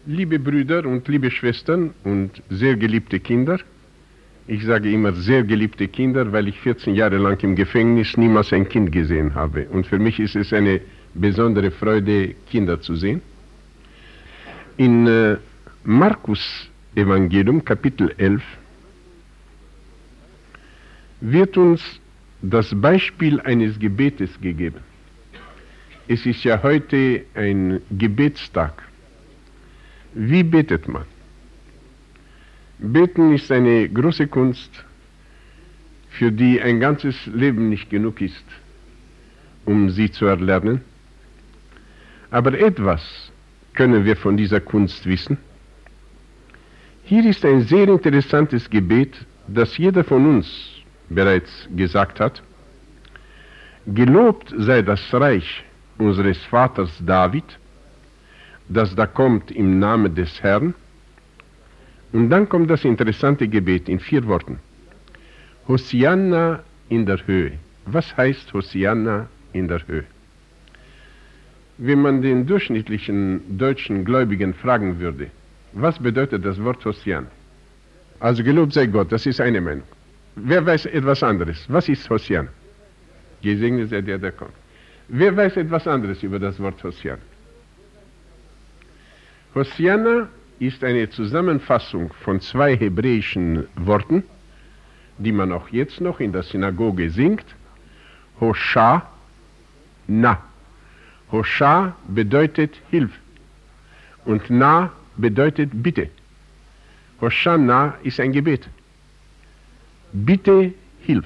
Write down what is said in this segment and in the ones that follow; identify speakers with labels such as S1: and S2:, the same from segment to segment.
S1: Liebe Brüder und liebe Schwestern und sehr geliebte Kinder, ich sage immer sehr geliebte Kinder, weil ich 14 Jahre lang im Gefängnis niemals ein Kind gesehen habe. Und für mich ist es eine besondere Freude, Kinder zu sehen. In Markus Evangelium, Kapitel 11, wird uns das Beispiel eines Gebetes gegeben. Es ist ja heute ein Gebetstag. Wie betet man? Beten ist eine große Kunst, für die ein ganzes Leben nicht genug ist, um sie zu erlernen. Aber etwas können wir von dieser Kunst wissen. Hier ist ein sehr interessantes Gebet, das jeder von uns bereits gesagt hat. Gelobt sei das Reich unseres Vaters David, das da kommt im Namen des Herrn. Und dann kommt das interessante Gebet in 4 Worten. Hosianna in der Höhe. Was heißt Hosianna in der Höhe? Wenn man den durchschnittlichen deutschen Gläubigen fragen würde, was bedeutet das Wort Hosianna? Also gelobt sei Gott, das ist eine Meinung. Wer weiß etwas anderes? Was ist Hosianna? Gesegnet sei der, der kommt. Wer weiß etwas anderes über das Wort Hosianna? Hosianna ist eine Zusammenfassung von 2 hebräischen Worten, die man auch jetzt noch in der Synagoge singt. Hosha, na. Hosha bedeutet Hilf und na bedeutet Bitte. Hosanna ist ein Gebet. Bitte, hilf.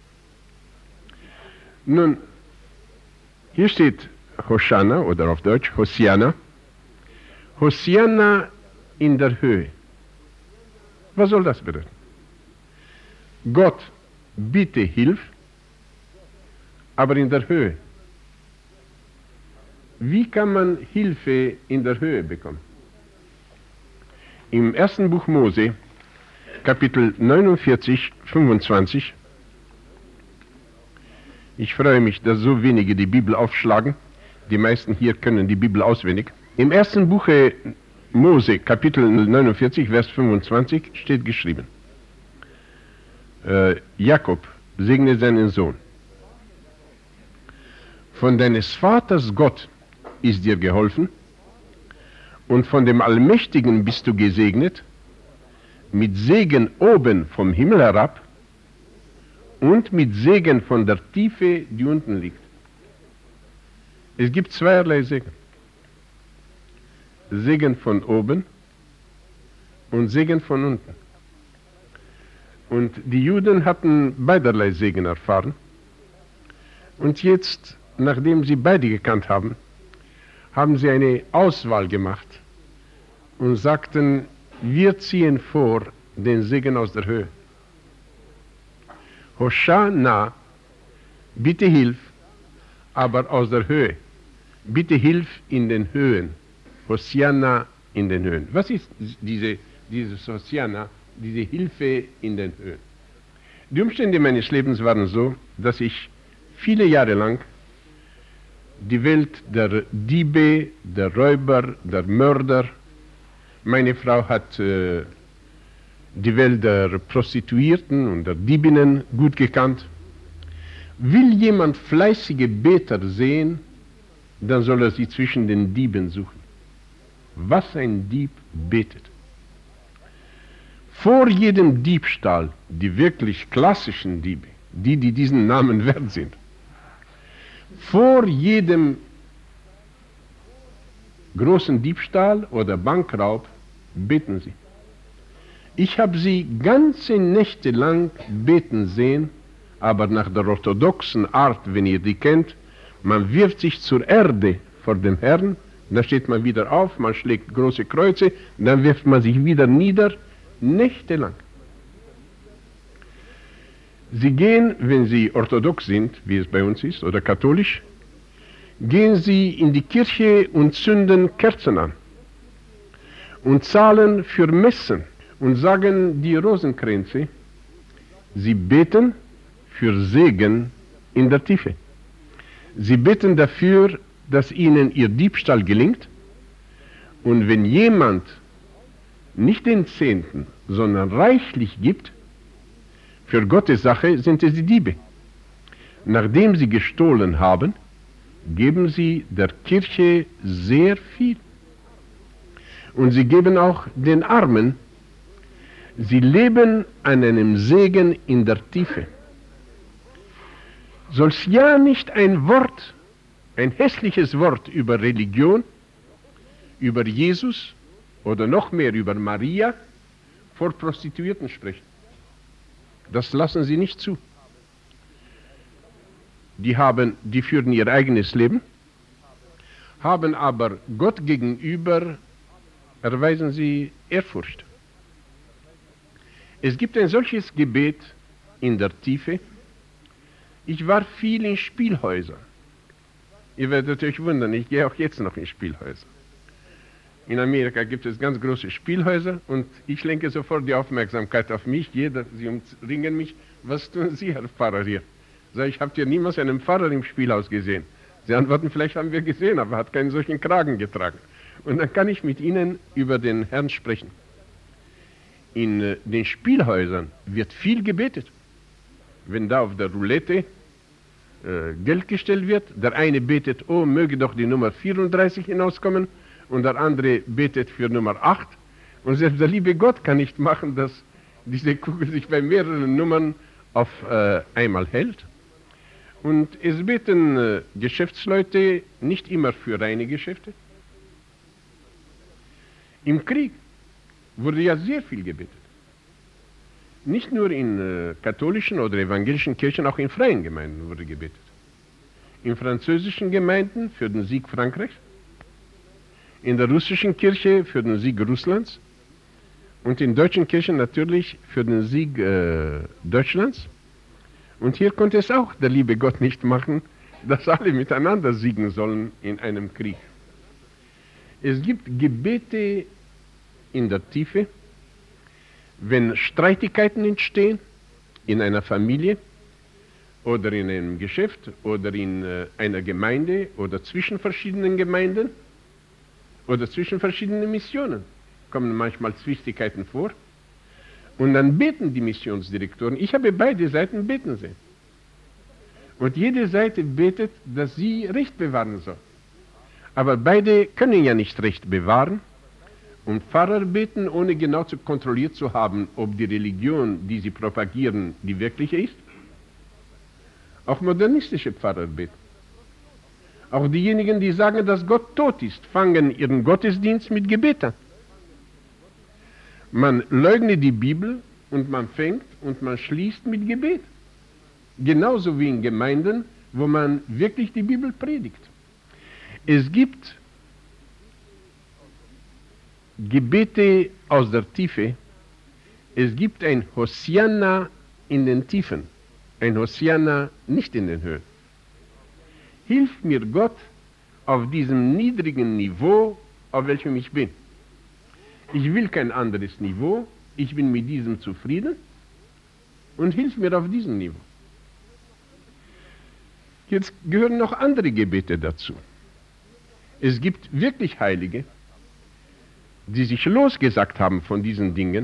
S1: Nun, hier steht Hosanna oder auf Deutsch Hosianna. Hosianna in der Höhe. Was soll das bedeuten? Gott, bitte hilf, aber in der Höhe. Wie kann man Hilfe in der Höhe bekommen? Im 1. Buch Mose, Kapitel 49, 25, ich freue mich, dass so wenige die Bibel aufschlagen, die meisten hier können die Bibel auswendig. Im 1. Buch Mose, Kapitel 49, Vers 25 steht geschrieben, Jakob segne seinen Sohn. Von deines Vaters Gott ist dir geholfen und von dem Allmächtigen bist du gesegnet, mit Segen oben vom Himmel herab und mit Segen von der Tiefe, die unten liegt. Es gibt zweierlei Segen. Segen von oben und Segen von unten. Und die Juden hatten beiderlei Segen erfahren. Und jetzt, nachdem sie beide gekannt haben, haben sie eine Auswahl gemacht und sagten, wir ziehen vor den Segen aus der Höhe. Hosanna, bitte hilf, aber aus der Höhe. Bitte hilf in den Höhen. Hosianna in den Höhen. Was ist diese Hosianna, diese Hilfe in den Höhen? Die Umstände meines Lebens waren so, dass ich viele Jahre lang die Welt der Diebe, der Räuber, der Mörder, meine Frau hat die Welt der Prostituierten und der Diebinnen gut gekannt. Will jemand fleißige Beter sehen, dann soll er sie zwischen den Dieben suchen. Was ein Dieb betet. Vor jedem Diebstahl, die wirklich klassischen Diebe, die diesen Namen wert sind, vor jedem großen Diebstahl oder Bankraub beten sie. Ich habe sie ganze Nächte lang beten sehen, aber nach der orthodoxen Art, wenn ihr die kennt, man wirft sich zur Erde vor dem Herrn, dann steht man wieder auf, man schlägt große Kreuze, dann wirft man sich wieder nieder, nächtelang. Sie gehen, wenn sie orthodox sind, wie es bei uns ist, oder katholisch, gehen sie in die Kirche und zünden Kerzen an und zahlen für Messen und sagen die Rosenkränze. Sie beten für Segen in der Tiefe. Sie beten dafür, dass ihnen ihr Diebstahl gelingt Und wenn jemand nicht den Zehnten, sondern reichlich gibt, für Gottes Sache sind es die Diebe. Nachdem sie gestohlen haben, geben sie der Kirche sehr viel. Und sie geben auch den Armen. Sie leben an einem Segen in der Tiefe. Soll es ja nicht ein Wort, ein hässliches Wort über Religion, über Jesus oder noch mehr über Maria vor Prostituierten sprechen. Das lassen sie nicht zu. Die führen ihr eigenes Leben, haben aber Gott gegenüber, erweisen sie Ehrfurcht. Es gibt ein solches Gebet in der Tiefe. Ich war viel in Spielhäusern. Ihr werdet euch wundern, ich gehe auch jetzt noch in Spielhäuser. In Amerika gibt es ganz große Spielhäuser und ich lenke sofort die Aufmerksamkeit auf mich. Sie umringen mich. Was tun Sie, Herr Pfarrer, hier? Sag ich, habt ihr niemals einen Pfarrer im Spielhaus gesehen? Sie antworten, vielleicht haben wir gesehen, aber er hat keinen solchen Kragen getragen. Und dann kann ich mit ihnen über den Herrn sprechen. In den Spielhäusern wird viel gebetet. Wenn da auf der Roulette Geld gestellt wird, der eine betet, oh, möge doch die Nummer 34 hinauskommen, und der andere betet für Nummer 8. Und selbst der liebe Gott kann nicht machen, dass diese Kugel sich bei mehreren Nummern auf einmal hält. Und es beten Geschäftsleute nicht immer für reine Geschäfte. Im Krieg wurde ja sehr viel gebetet. Nicht nur in katholischen oder evangelischen Kirchen, auch in freien Gemeinden wurde gebetet. In französischen Gemeinden für den Sieg Frankreichs, in der russischen Kirche für den Sieg Russlands und in deutschen Kirchen natürlich für den Sieg Deutschlands. Und hier konnte es auch der liebe Gott nicht machen, dass alle miteinander siegen sollen in einem Krieg. Es gibt Gebete in der Tiefe, wenn Streitigkeiten entstehen in einer Familie oder in einem Geschäft oder in einer Gemeinde oder zwischen verschiedenen Gemeinden oder zwischen verschiedenen Missionen, kommen manchmal Zwistigkeiten vor. Und dann beten die Missionsdirektoren. Ich habe beide Seiten beten sehen. Und jede Seite betet, dass sie Recht bewahren soll. Aber beide können ja nicht Recht bewahren. Und Pfarrer beten, ohne genau kontrolliert zu haben, ob die Religion, die sie propagieren, die wirkliche ist. Auch modernistische Pfarrer beten. Auch diejenigen, die sagen, dass Gott tot ist, fangen ihren Gottesdienst mit Gebet an. Man leugnet die Bibel und man fängt und man schließt mit Gebet. Genauso wie in Gemeinden, wo man wirklich die Bibel predigt. Es gibt Gebete aus der Tiefe. Es gibt ein Hosianna in den Tiefen, ein Hosianna nicht in den Höhen. Hilf mir Gott auf diesem niedrigen Niveau, auf welchem ich bin. Ich will kein anderes Niveau, ich bin mit diesem zufrieden und hilf mir auf diesem Niveau. Jetzt gehören noch andere Gebete dazu. Es gibt wirklich Heilige, die sich losgesagt haben von diesen Dingen,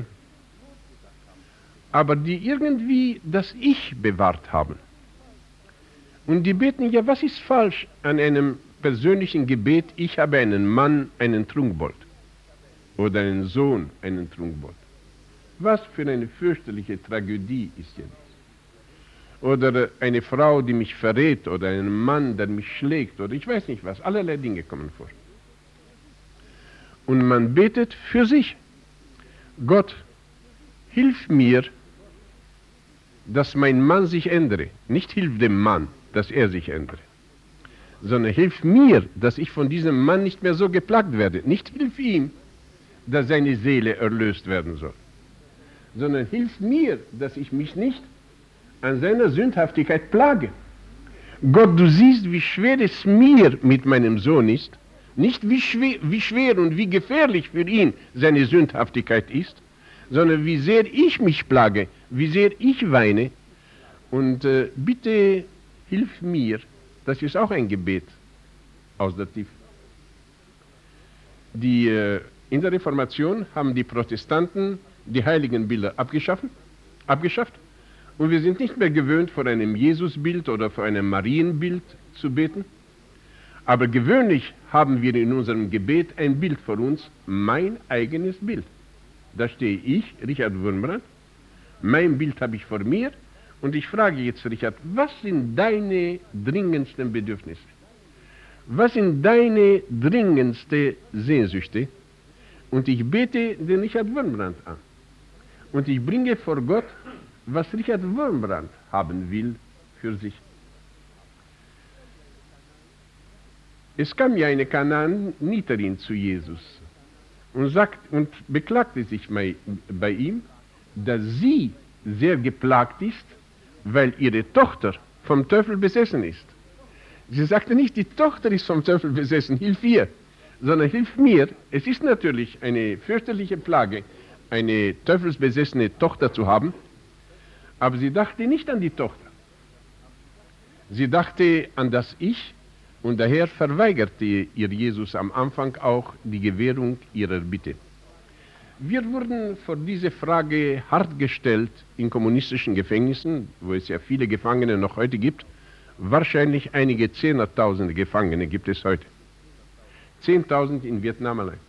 S1: aber die irgendwie das Ich bewahrt haben. Und die beten, ja, was ist falsch an einem persönlichen Gebet, ich habe einen Mann, einen Trunkenbold, oder einen Sohn, einen Trunkenbold. Was für eine fürchterliche Tragödie ist ja das. Oder eine Frau, die mich verrät, oder einen Mann, der mich schlägt, oder ich weiß nicht was, allerlei Dinge kommen vor. Und man betet für sich. Gott, hilf mir, dass mein Mann sich ändere. Nicht hilf dem Mann, dass er sich ändere, sondern hilf mir, dass ich von diesem Mann nicht mehr so geplagt werde. Nicht hilf ihm, dass seine Seele erlöst werden soll, sondern hilf mir, dass ich mich nicht an seiner Sündhaftigkeit plage. Gott, du siehst, wie schwer es mir mit meinem Sohn ist, nicht wie schwer und wie gefährlich für ihn seine Sündhaftigkeit ist, sondern wie sehr ich mich plage, wie sehr ich weine. Und bitte hilf mir, das ist auch ein Gebet aus der Tiefe. In der Reformation haben die Protestanten die heiligen Bilder abgeschafft. Und wir sind nicht mehr gewöhnt, vor einem Jesusbild oder vor einem Marienbild zu beten. Aber gewöhnlich haben wir in unserem Gebet ein Bild vor uns, mein eigenes Bild. Da stehe ich, Richard Wurmbrand, mein Bild habe ich vor mir und ich frage jetzt, Richard, was sind deine dringendsten Bedürfnisse? Was sind deine dringendsten Sehnsüchte? Und ich bete den Richard Wurmbrand an. Und ich bringe vor Gott, was Richard Wurmbrand haben will für sich. Es kam ja eine Kanaaniterin zu Jesus und beklagte sich bei ihm, dass sie sehr geplagt ist, weil ihre Tochter vom Teufel besessen ist. Sie sagte nicht, die Tochter ist vom Teufel besessen, hilf ihr, sondern hilf mir. Es ist natürlich eine fürchterliche Plage, eine teufelsbesessene Tochter zu haben, aber sie dachte nicht an die Tochter. Sie dachte an das Ich und daher verweigerte ihr Jesus am Anfang auch die Gewährung ihrer Bitte. Wir wurden vor diese Frage hart gestellt in kommunistischen Gefängnissen, wo es ja viele Gefangene noch heute gibt. Wahrscheinlich einige Zehnertausende Gefangene gibt es heute. 10.000 in Vietnam allein.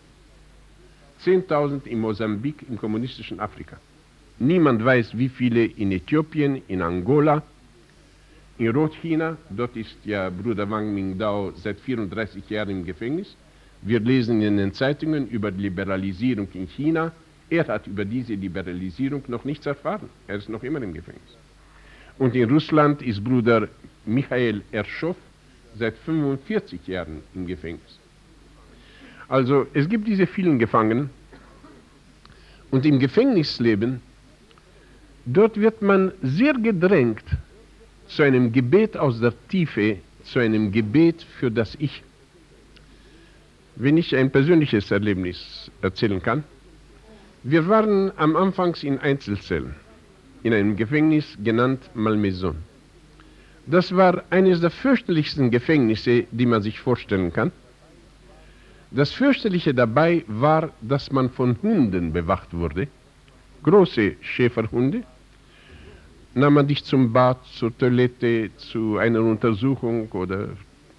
S1: 10.000 in Mosambik, im kommunistischen Afrika. Niemand weiß, wie viele in Äthiopien, in Angola, in Rotchina. Dort ist ja Bruder Wang Mingdao seit 34 Jahren im Gefängnis. Wir lesen in den Zeitungen über die Liberalisierung in China. Er hat über diese Liberalisierung noch nichts erfahren. Er ist noch immer im Gefängnis. Und in Russland ist Bruder Michael Erschow seit 45 Jahren im Gefängnis. Also es gibt diese vielen Gefangenen. Und im Gefängnisleben, dort wird man sehr gedrängt zu einem Gebet aus der Tiefe, zu einem Gebet für das Ich. Wenn ich ein persönliches Erlebnis erzählen kann. Wir waren am Anfang in Einzelzellen, in einem Gefängnis genannt Malmaison. Das war eines der fürchterlichsten Gefängnisse, die man sich vorstellen kann. Das Fürchterliche dabei war, dass man von Hunden bewacht wurde, große Schäferhunde. Nahm man dich zum Bad, zur Toilette, zu einer Untersuchung oder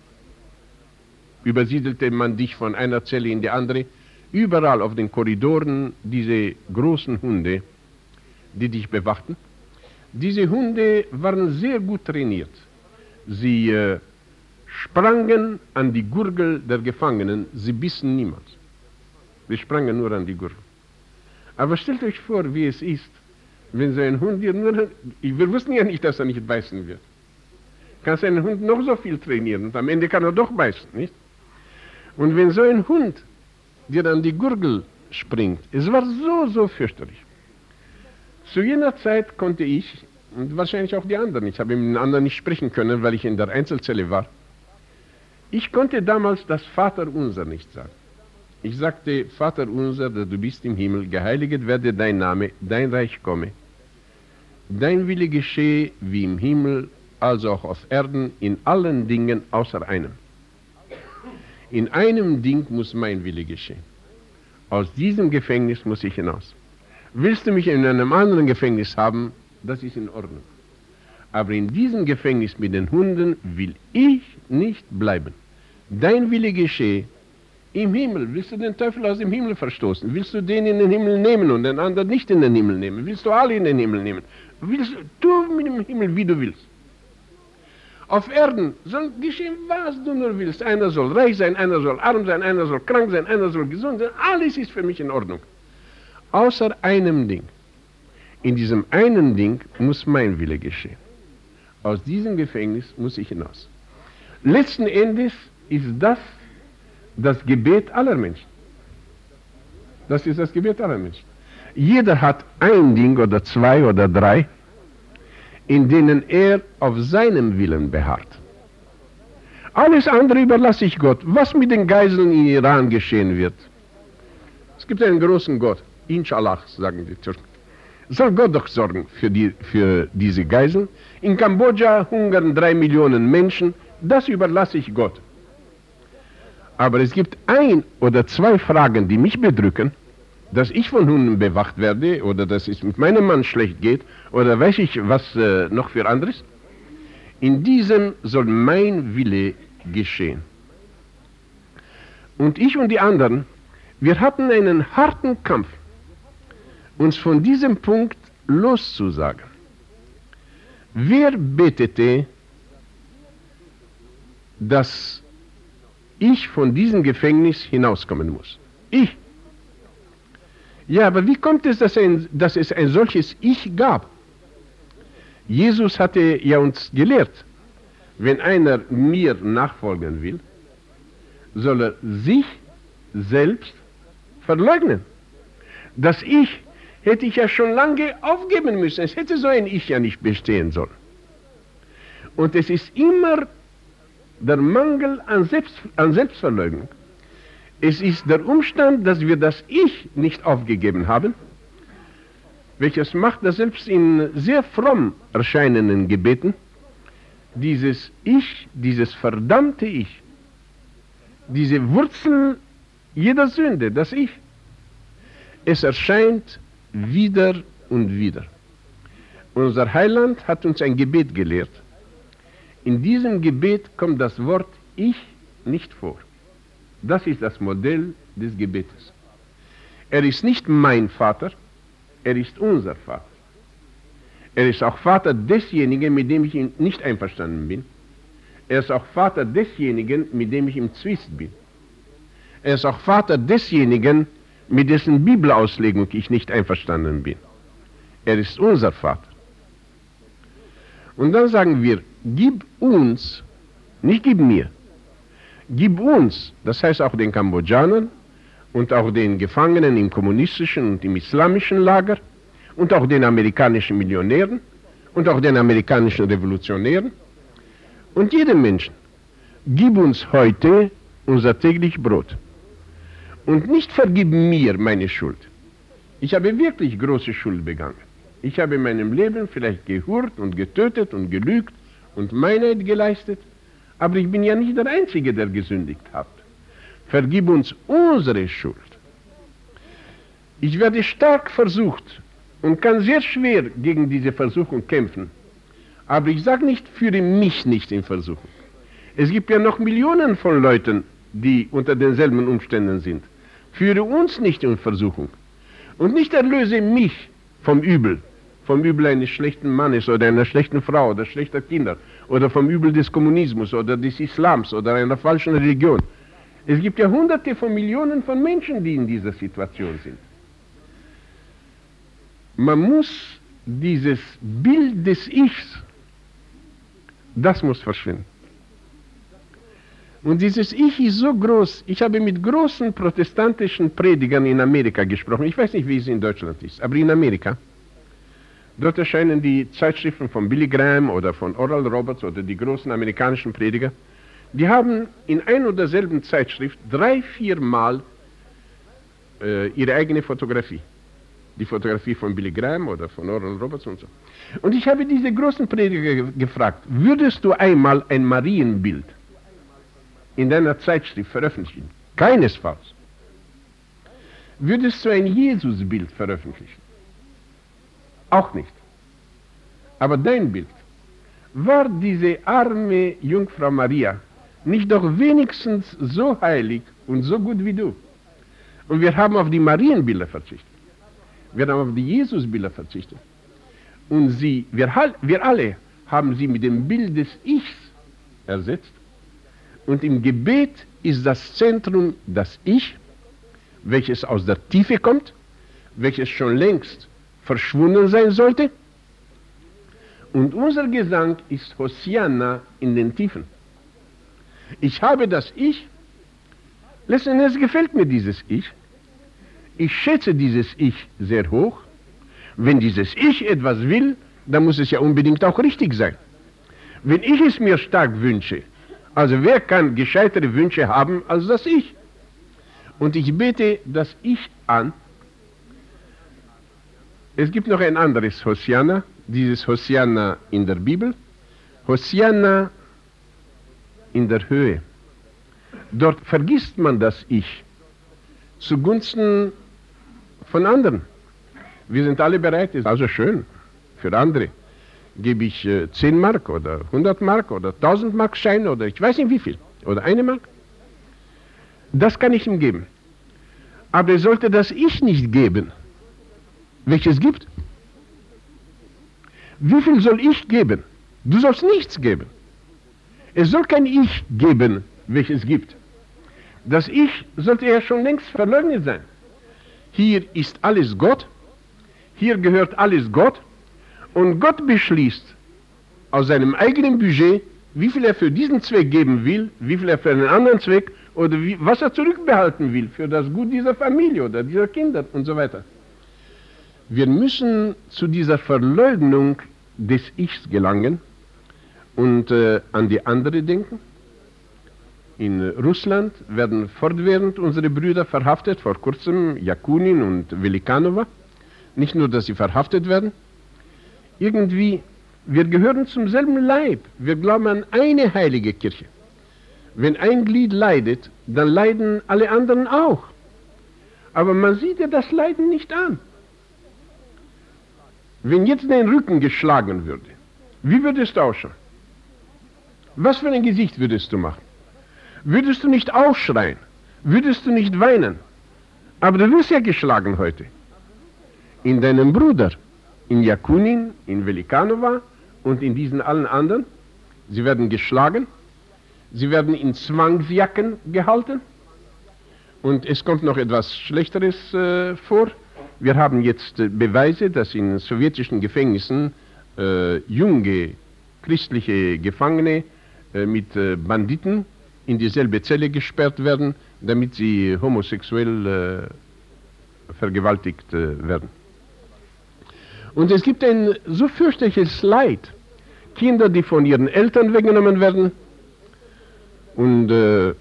S1: übersiedelte man dich von einer Zelle in die andere. Überall auf den Korridoren diese großen Hunde, die dich bewachten. Diese Hunde waren sehr gut trainiert. Sie sprangen an die Gurgel der Gefangenen, sie bissen niemals. Sie sprangen nur an die Gurgel. Aber stellt euch vor, wie es ist, wenn so ein Hund dir nur... Wir wussten ja nicht, dass er nicht beißen wird. Kannst einen Hund noch so viel trainieren und am Ende kann er doch beißen, nicht? Und wenn so ein Hund dir an die Gurgel springt, es war so fürchterlich. Zu jener Zeit konnte ich, und wahrscheinlich auch die anderen, ich habe mit den anderen nicht sprechen können, weil ich in der Einzelzelle war, ich konnte damals das Vaterunser nicht sagen. Ich sagte, Vater unser, der du bist im Himmel, geheiliget werde dein Name, dein Reich komme. Dein Wille geschehe wie im Himmel, also auch auf Erden, in allen Dingen außer einem. In einem Ding muss mein Wille geschehen. Aus diesem Gefängnis muss ich hinaus. Willst du mich in einem anderen Gefängnis haben, das ist in Ordnung. Aber in diesem Gefängnis mit den Hunden will ich nicht bleiben. Dein Wille geschehe im Himmel. Willst du den Teufel aus dem Himmel verstoßen? Willst du den in den Himmel nehmen und den anderen nicht in den Himmel nehmen? Willst du alle in den Himmel nehmen? Tu mit dem Himmel, wie du willst. Auf Erden soll geschehen, was du nur willst. Einer soll reich sein, einer soll arm sein, einer soll krank sein, einer soll gesund sein. Alles ist für mich in Ordnung. Außer einem Ding. In diesem einen Ding muss mein Wille geschehen. Aus diesem Gefängnis muss ich hinaus. Letzten Endes ist das Gebet aller Menschen. Das ist das Gebet aller Menschen. Jeder hat ein Ding oder zwei oder drei, in denen er auf seinem Willen beharrt. Alles andere überlasse ich Gott. Was mit den Geiseln in Iran geschehen wird. Es gibt einen großen Gott. Inshallah, sagen die Türken. Soll Gott doch sorgen für diese Geiseln. In Kambodscha hungern 3 Millionen Menschen. Das überlasse ich Gott. Aber es gibt ein oder zwei Fragen, die mich bedrücken, dass ich von Hunden bewacht werde oder dass es mit meinem Mann schlecht geht oder weiß ich was noch für anderes. In diesem soll mein Wille geschehen. Und ich und die anderen, wir hatten einen harten Kampf, uns von diesem Punkt loszusagen. Wer betete, dass ich von diesem Gefängnis hinauskommen muss? Ich. Ja, aber wie kommt es, dass es ein solches Ich gab? Jesus hatte ja uns gelehrt, wenn einer mir nachfolgen will, soll er sich selbst verleugnen. Das Ich hätte ich ja schon lange aufgeben müssen. Es hätte so ein Ich ja nicht bestehen sollen. Und es ist immer der Mangel an Selbstverleugnung. Es ist der Umstand, dass wir das Ich nicht aufgegeben haben, welches macht, dass selbst in sehr fromm erscheinenden Gebeten dieses Ich, dieses verdammte Ich, diese Wurzel jeder Sünde, das Ich, es erscheint wieder und wieder. Unser Heiland hat uns ein Gebet gelehrt. In diesem Gebet kommt das Wort Ich nicht vor. Das ist das Modell des Gebetes. Er ist nicht mein Vater, er ist unser Vater. Er ist auch Vater desjenigen, mit dem ich nicht einverstanden bin. Er ist auch Vater desjenigen, mit dem ich im Zwist bin. Er ist auch Vater desjenigen, mit dessen Bibelauslegung ich nicht einverstanden bin. Er ist unser Vater. Und dann sagen wir, gib uns, nicht gib mir, gib uns, das heißt auch den Kambodschanern und auch den Gefangenen im kommunistischen und im islamischen Lager und auch den amerikanischen Millionären und auch den amerikanischen Revolutionären und jedem Menschen, gib uns heute unser täglich Brot. Und nicht vergib mir meine Schuld. Ich habe wirklich große Schuld begangen. Ich habe in meinem Leben vielleicht gehurt und getötet und gelügt und Meinheit geleistet, aber ich bin ja nicht der Einzige, der gesündigt hat. Vergib uns unsere Schuld. Ich werde stark versucht und kann sehr schwer gegen diese Versuchung kämpfen, aber ich sage nicht, führe mich nicht in Versuchung. Es gibt ja noch Millionen von Leuten, die unter denselben Umständen sind. Führe uns nicht in Versuchung und nicht erlöse mich vom Übel eines schlechten Mannes oder einer schlechten Frau oder schlechter Kinder oder vom Übel des Kommunismus oder des Islams oder einer falschen Religion. Es gibt ja Hunderte von Millionen von Menschen, die in dieser Situation sind. Man muss dieses Bild des Ichs, das muss verschwinden. Und dieses Ich ist so groß. Ich habe mit großen protestantischen Predigern in Amerika gesprochen. Ich weiß nicht, wie es in Deutschland ist, aber in Amerika. Dort erscheinen die Zeitschriften von Billy Graham oder von Oral Roberts oder die großen amerikanischen Prediger. Die haben in ein oder derselben Zeitschrift 3-4 Mal ihre eigene Fotografie. Die Fotografie von Billy Graham oder von Oral Roberts und so. Und ich habe diese großen Prediger gefragt, würdest du einmal ein Marienbild in deiner Zeitschrift veröffentlichen? Keinesfalls. Würdest du ein Jesusbild veröffentlichen? Auch nicht. Aber dein Bild, war diese arme Jungfrau Maria nicht doch wenigstens so heilig und so gut wie du? Und wir haben auf die Marienbilder verzichtet. Wir haben auf die Jesusbilder verzichtet. Und wir alle haben sie mit dem Bild des Ichs ersetzt. Und im Gebet ist das Zentrum das Ich, welches aus der Tiefe kommt, welches schon längst verschwunden sein sollte. Und unser Gesang ist Hosianna in den Tiefen. Ich habe das Ich, letzten Endes gefällt mir dieses Ich. Ich schätze dieses Ich sehr hoch. Wenn dieses Ich etwas will, dann muss es ja unbedingt auch richtig sein. Wenn ich es mir stark wünsche, also wer kann gescheitere Wünsche haben als das Ich? Und ich bete das Ich an. Es gibt noch ein anderes Hosianna, dieses Hosianna in der Bibel. Hosianna in der Höhe. Dort vergisst man das Ich zugunsten von anderen. Wir sind alle bereit, ist also schön, für andere gebe ich 10 Mark oder 100 Mark oder 1000 Mark Schein oder ich weiß nicht wie viel, oder 1 Mark. Das kann ich ihm geben. Aber er sollte das Ich nicht geben, welches gibt. Wie viel soll ich geben? Du sollst nichts geben. Es soll kein Ich geben, welches gibt. Das Ich sollte ja schon längst verleugnet sein. Hier ist alles Gott, hier gehört alles Gott und Gott beschließt aus seinem eigenen Budget, wie viel er für diesen Zweck geben will, wie viel er für einen anderen Zweck oder was er zurückbehalten will für das Gut dieser Familie oder dieser Kinder und so weiter. Wir müssen zu dieser Verleugnung des Ichs gelangen und an die andere denken. In Russland werden fortwährend unsere Brüder verhaftet, vor kurzem Jakunin und Velikanova. Nicht nur, dass sie verhaftet werden, irgendwie, wir gehören zum selben Leib. Wir glauben an eine heilige Kirche. Wenn ein Glied leidet, dann leiden alle anderen auch. Aber man sieht ja das Leiden nicht an. Wenn jetzt dein Rücken geschlagen würde, wie würdest du ausschauen? Was für ein Gesicht würdest du machen? Würdest du nicht aufschreien? Würdest du nicht weinen? Aber du wirst ja geschlagen heute. In deinem Bruder, in Jakunin, in Velikanova und in diesen allen anderen. Sie werden geschlagen. Sie werden in Zwangsjacken gehalten. Und es kommt noch etwas Schlechteres vor. Wir haben jetzt Beweise, dass in sowjetischen Gefängnissen junge christliche Gefangene mit Banditen in dieselbe Zelle gesperrt werden, damit sie homosexuell vergewaltigt werden. Und es gibt ein so fürchterliches Leid. Kinder, die von ihren Eltern weggenommen werden und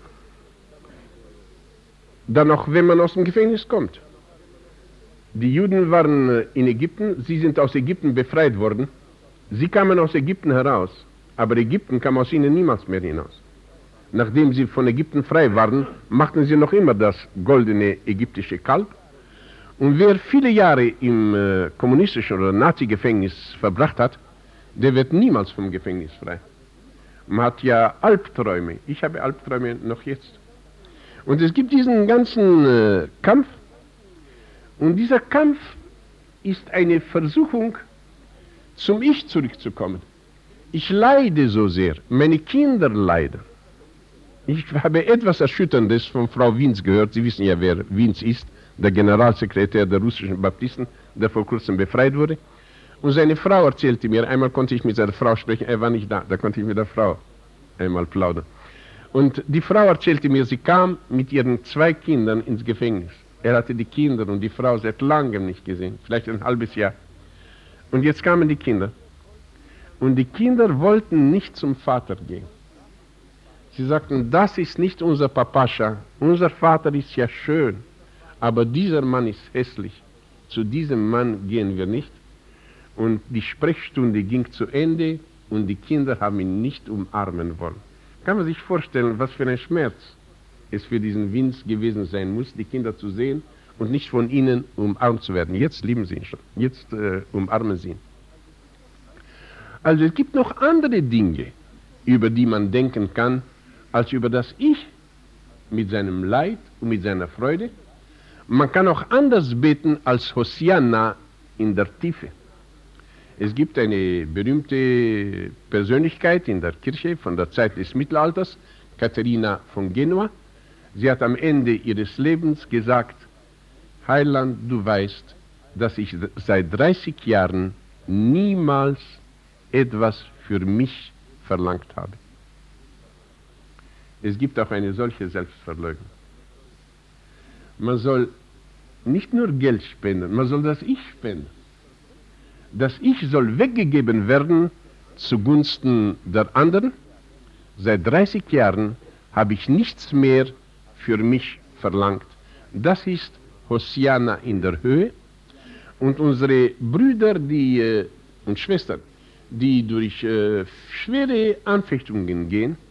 S1: dann auch, wenn man aus dem Gefängnis kommt. Die Juden waren in Ägypten, sie sind aus Ägypten befreit worden. Sie kamen aus Ägypten heraus, aber Ägypten kam aus ihnen niemals mehr hinaus. Nachdem sie von Ägypten frei waren, machten sie noch immer das goldene ägyptische Kalb. Und wer viele Jahre im kommunistischen oder Nazi-Gefängnis verbracht hat, der wird niemals vom Gefängnis frei. Man hat ja Albträume. Ich habe Albträume noch jetzt. Und es gibt diesen ganzen Kampf. Und dieser Kampf ist eine Versuchung, zum Ich zurückzukommen. Ich leide so sehr. Meine Kinder leiden. Ich habe etwas Erschütterndes von Frau Wiens gehört. Sie wissen ja, wer Wiens ist, der Generalsekretär der russischen Baptisten, der vor kurzem befreit wurde. Und seine Frau erzählte mir, einmal konnte ich mit seiner Frau sprechen, er war nicht da, da konnte ich mit der Frau einmal plaudern. Und die Frau erzählte mir, sie kam mit ihren 2 Kindern ins Gefängnis. Er hatte die Kinder und die Frau seit langem nicht gesehen, vielleicht ein halbes Jahr. Und jetzt kamen die Kinder. Und die Kinder wollten nicht zum Vater gehen. Sie sagten, das ist nicht unser Papascha, unser Vater ist ja schön, aber dieser Mann ist hässlich. Zu diesem Mann gehen wir nicht. Und die Sprechstunde ging zu Ende und die Kinder haben ihn nicht umarmen wollen. Kann man sich vorstellen, was für ein Schmerz es für diesen Wiens gewesen sein muss, die Kinder zu sehen und nicht von ihnen umarmt zu werden. Jetzt lieben sie ihn schon, jetzt umarmen sie ihn. Also es gibt noch andere Dinge, über die man denken kann, als über das Ich mit seinem Leid und mit seiner Freude. Man kann auch anders beten als Hosianna in der Tiefe. Es gibt eine berühmte Persönlichkeit in der Kirche von der Zeit des Mittelalters, Katharina von Genua. Sie hat am Ende ihres Lebens gesagt, Heiland, du weißt, dass ich seit 30 Jahren niemals etwas für mich verlangt habe. Es gibt auch eine solche Selbstverleugnung. Man soll nicht nur Geld spenden, man soll das Ich spenden. Das Ich soll weggegeben werden zugunsten der anderen. Seit 30 Jahren habe ich nichts mehr für mich verlangt. Das ist Hosianna in der Höhe. Und unsere Brüder und Schwestern, die durch schwere Anfechtungen gehen,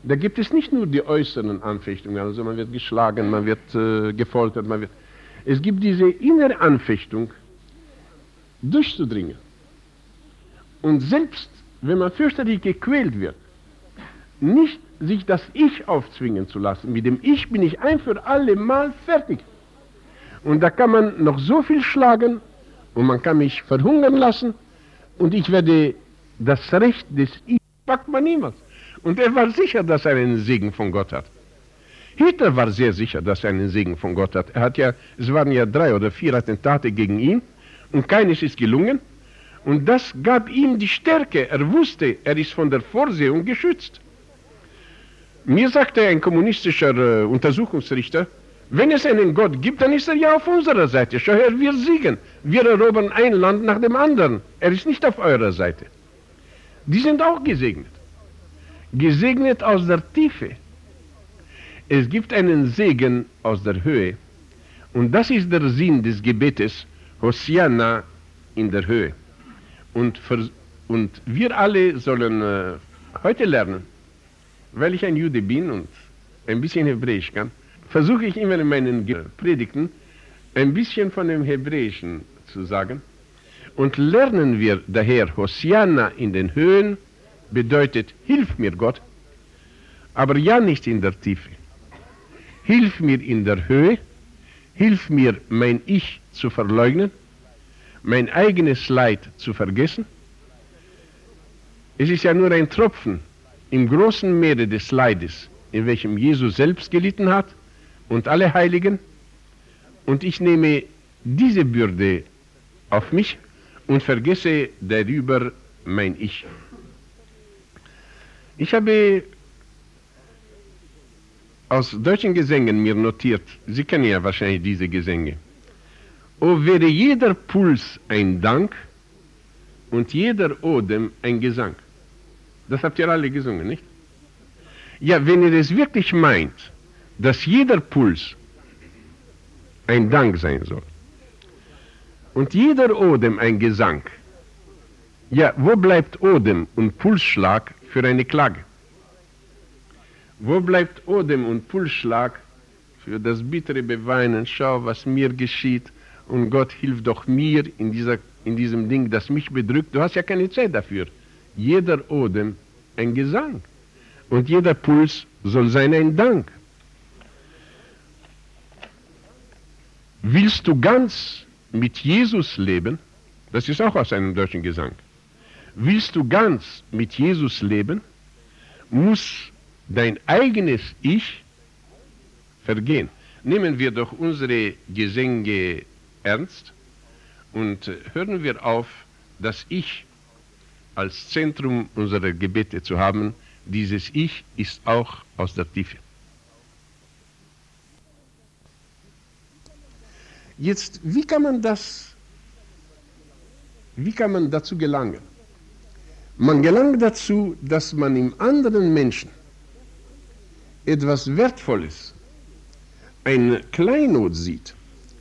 S1: Da gibt es nicht nur die äußeren Anfechtungen, also man wird geschlagen, man wird gefoltert, es gibt diese innere Anfechtung, durchzudringen. Und selbst wenn man fürchterlich gequält wird, nicht sich das Ich aufzwingen zu lassen. Mit dem Ich bin ich ein für alle Mal fertig. Und da kann man noch so viel schlagen und man kann mich verhungern lassen und ich werde das Recht des Ich packt man niemals. Und er war sicher, dass er einen Segen von Gott hat. Hitler war sehr sicher, dass er einen Segen von Gott hat. Es waren ja 3 oder 4 Attentate gegen ihn und keines ist gelungen. Und das gab ihm die Stärke. Er wusste, er ist von der Vorsehung geschützt. Mir sagte ein kommunistischer Untersuchungsrichter, wenn es einen Gott gibt, dann ist er ja auf unserer Seite. Schau her, wir siegen. Wir erobern ein Land nach dem anderen. Er ist nicht auf eurer Seite. Die sind auch gesegnet. Gesegnet aus der Tiefe. Es gibt einen Segen aus der Höhe. Und das ist der Sinn des Gebetes, Hosianna in der Höhe. Und wir alle sollen heute lernen, weil ich ein Jude bin und ein bisschen Hebräisch kann, versuche ich immer in meinen Predigten ein bisschen von dem Hebräischen zu sagen. Und lernen wir daher, Hosianna in den Höhen bedeutet, hilf mir Gott, aber ja nicht in der Tiefe. Hilf mir in der Höhe, hilf mir mein Ich zu verleugnen, mein eigenes Leid zu vergessen. Es ist ja nur ein Tropfen im großen Meere des Leides, in welchem Jesus selbst gelitten hat und alle Heiligen. Und ich nehme diese Bürde auf mich und vergesse darüber mein Ich. Ich habe aus deutschen Gesängen mir notiert, Sie kennen ja wahrscheinlich diese Gesänge. O wäre jeder Puls ein Dank und jeder Odem ein Gesang. Das habt ihr alle gesungen, nicht? Ja, wenn ihr es wirklich meint, dass jeder Puls ein Dank sein soll und jeder Odem ein Gesang, ja, wo bleibt Odem und Pulsschlag für eine Klage? Wo bleibt Odem und Pulsschlag für das bittere Beweinen? Schau, was mir geschieht und Gott hilft doch mir in diesem Ding, das mich bedrückt. Du hast ja keine Zeit dafür. Jeder Odem ein Gesang und jeder Puls soll sein ein Dank. Willst du ganz mit Jesus leben? Das ist auch aus einem deutschen Gesang. Willst du ganz mit Jesus leben, muss dein eigenes Ich vergehen. Nehmen wir doch unsere Gesänge ernst und hören wir auf, das Ich als Zentrum unserer Gebete zu haben. Dieses Ich ist auch aus der Tiefe. Jetzt, wie kann man dazu gelangen? Man gelangt dazu, dass man im anderen Menschen etwas Wertvolles, eine Kleinod sieht.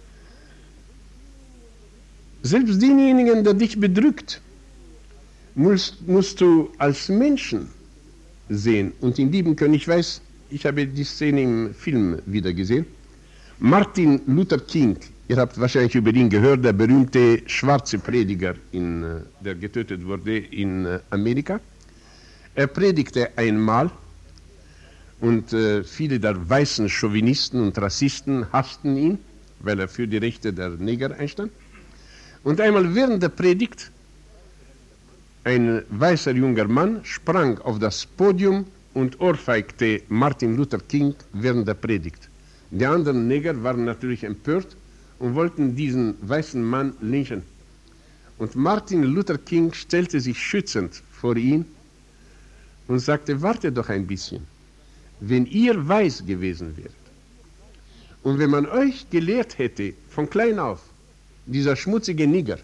S1: Selbst denjenigen, der dich bedrückt, musst du als Menschen sehen und ihn lieben können. Ich weiß, ich habe die Szene im Film wieder gesehen. Martin Luther King, ihr habt wahrscheinlich über ihn gehört, der berühmte schwarze Prediger, der getötet wurde in Amerika. Er predigte einmal und viele der weißen Chauvinisten und Rassisten hassten ihn, weil er für die Rechte der Neger einstand. Und einmal während der Predigt, ein weißer junger Mann sprang auf das Podium und ohrfeigte Martin Luther King während der Predigt. Die anderen Neger waren natürlich empört und wollten diesen weißen Mann lynchen. Und Martin Luther King stellte sich schützend vor ihn und sagte, warte doch ein bisschen. Wenn ihr weiß gewesen wärt und wenn man euch gelehrt hätte, von klein auf, dieser schmutzige Nigger,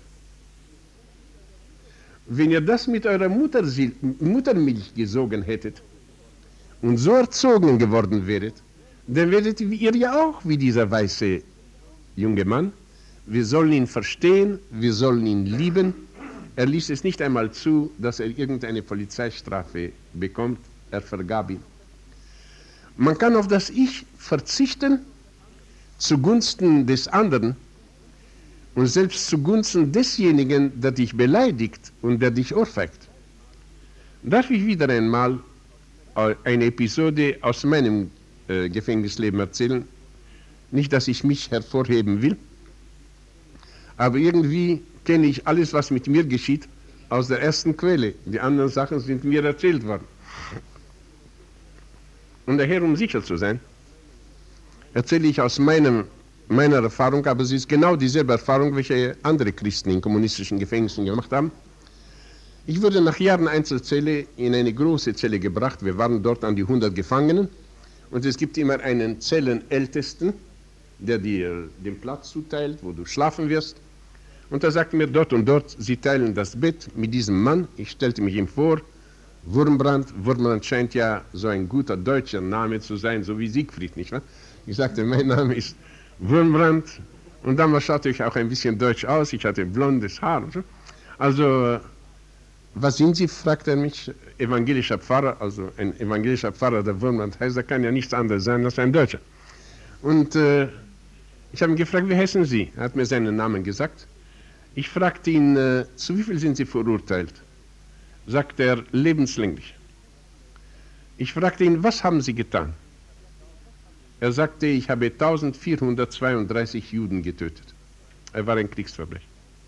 S1: wenn ihr das mit eurer Muttermilch gesogen hättet und so erzogen geworden wäret, dann werdet ihr ja auch wie dieser weiße junge Mann. Wir sollen ihn verstehen, wir sollen ihn lieben. Er ließ es nicht einmal zu, dass er irgendeine Polizeistrafe bekommt. Er vergab ihn. Man kann auf das Ich verzichten zugunsten des anderen und selbst zugunsten desjenigen, der dich beleidigt und der dich ohrfeigt. Darf ich wieder einmal eine Episode aus meinem Gefängnisleben erzählen? Nicht, dass ich mich hervorheben will, aber irgendwie kenne ich alles, was mit mir geschieht, aus der ersten Quelle. Die anderen Sachen sind mir erzählt worden. Und daher, um sicher zu sein, erzähle ich aus meiner Erfahrung, aber es ist genau dieselbe Erfahrung, welche andere Christen in kommunistischen Gefängnissen gemacht haben. Ich wurde nach Jahren Einzelzelle in eine große Zelle gebracht. Wir waren dort an die 100 Gefangenen. Und es gibt immer einen Zellenältesten, der dir den Platz zuteilt, wo du schlafen wirst. Und er sagte mir, dort und dort, sie teilen das Bett mit diesem Mann. Ich stellte mich ihm vor, Wurmbrand. Wurmbrand scheint ja so ein guter deutscher Name zu sein, so wie Siegfried, nicht wahr? Ich sagte, mein Name ist Wurmbrand. Und damals schaute ich auch ein bisschen deutsch aus. Ich hatte blondes Haar. Und so. Also, was sind Sie, fragte er mich, evangelischer Pfarrer, also ein evangelischer Pfarrer, der Wurmbrand heißt, der kann ja nichts anderes sein als ein Deutscher. Und ich habe ihn gefragt, wie heißen Sie? Er hat mir seinen Namen gesagt. Ich fragte ihn, zu wie viel sind Sie verurteilt? Sagt er, lebenslänglich. Ich fragte ihn, was haben Sie getan? Er sagte, ich habe 1432 Juden getötet. Er war ein Kriegsverbrecher.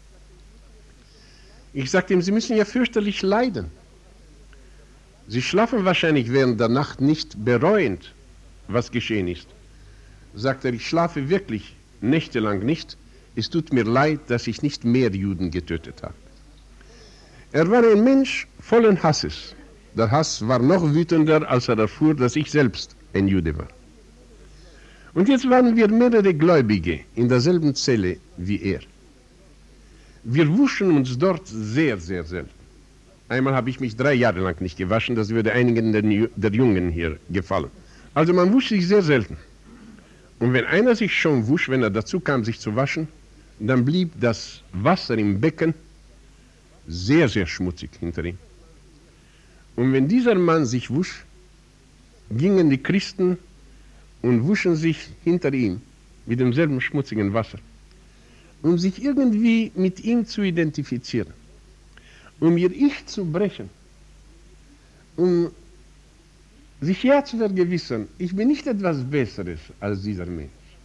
S1: Ich sagte ihm, Sie müssen ja fürchterlich leiden. Sie schlafen wahrscheinlich während der Nacht nicht bereuend, was geschehen ist. Sagt er, ich schlafe wirklich nächtelang nicht. Es tut mir leid, dass ich nicht mehr Juden getötet habe. Er war ein Mensch vollen Hasses. Der Hass war noch wütender, als er erfuhr, dass ich selbst ein Jude war. Und jetzt waren wir mehrere Gläubige in derselben Zelle wie er. Wir wuschen uns dort sehr, sehr selten. Einmal habe ich mich 3 Jahre lang nicht gewaschen, das würde einigen der Jungen hier gefallen. Also man wusch sich sehr selten. Und wenn einer sich schon wusch, wenn er dazu kam, sich zu waschen, dann blieb das Wasser im Becken sehr, sehr schmutzig hinter ihm. Und wenn dieser Mann sich wusch, gingen die Christen und wuschen sich hinter ihm mit demselben schmutzigen Wasser, um sich irgendwie mit ihm zu identifizieren, um ihr Ich zu brechen, um sich ja zu vergewissern, ich bin nicht etwas Besseres als dieser Mensch.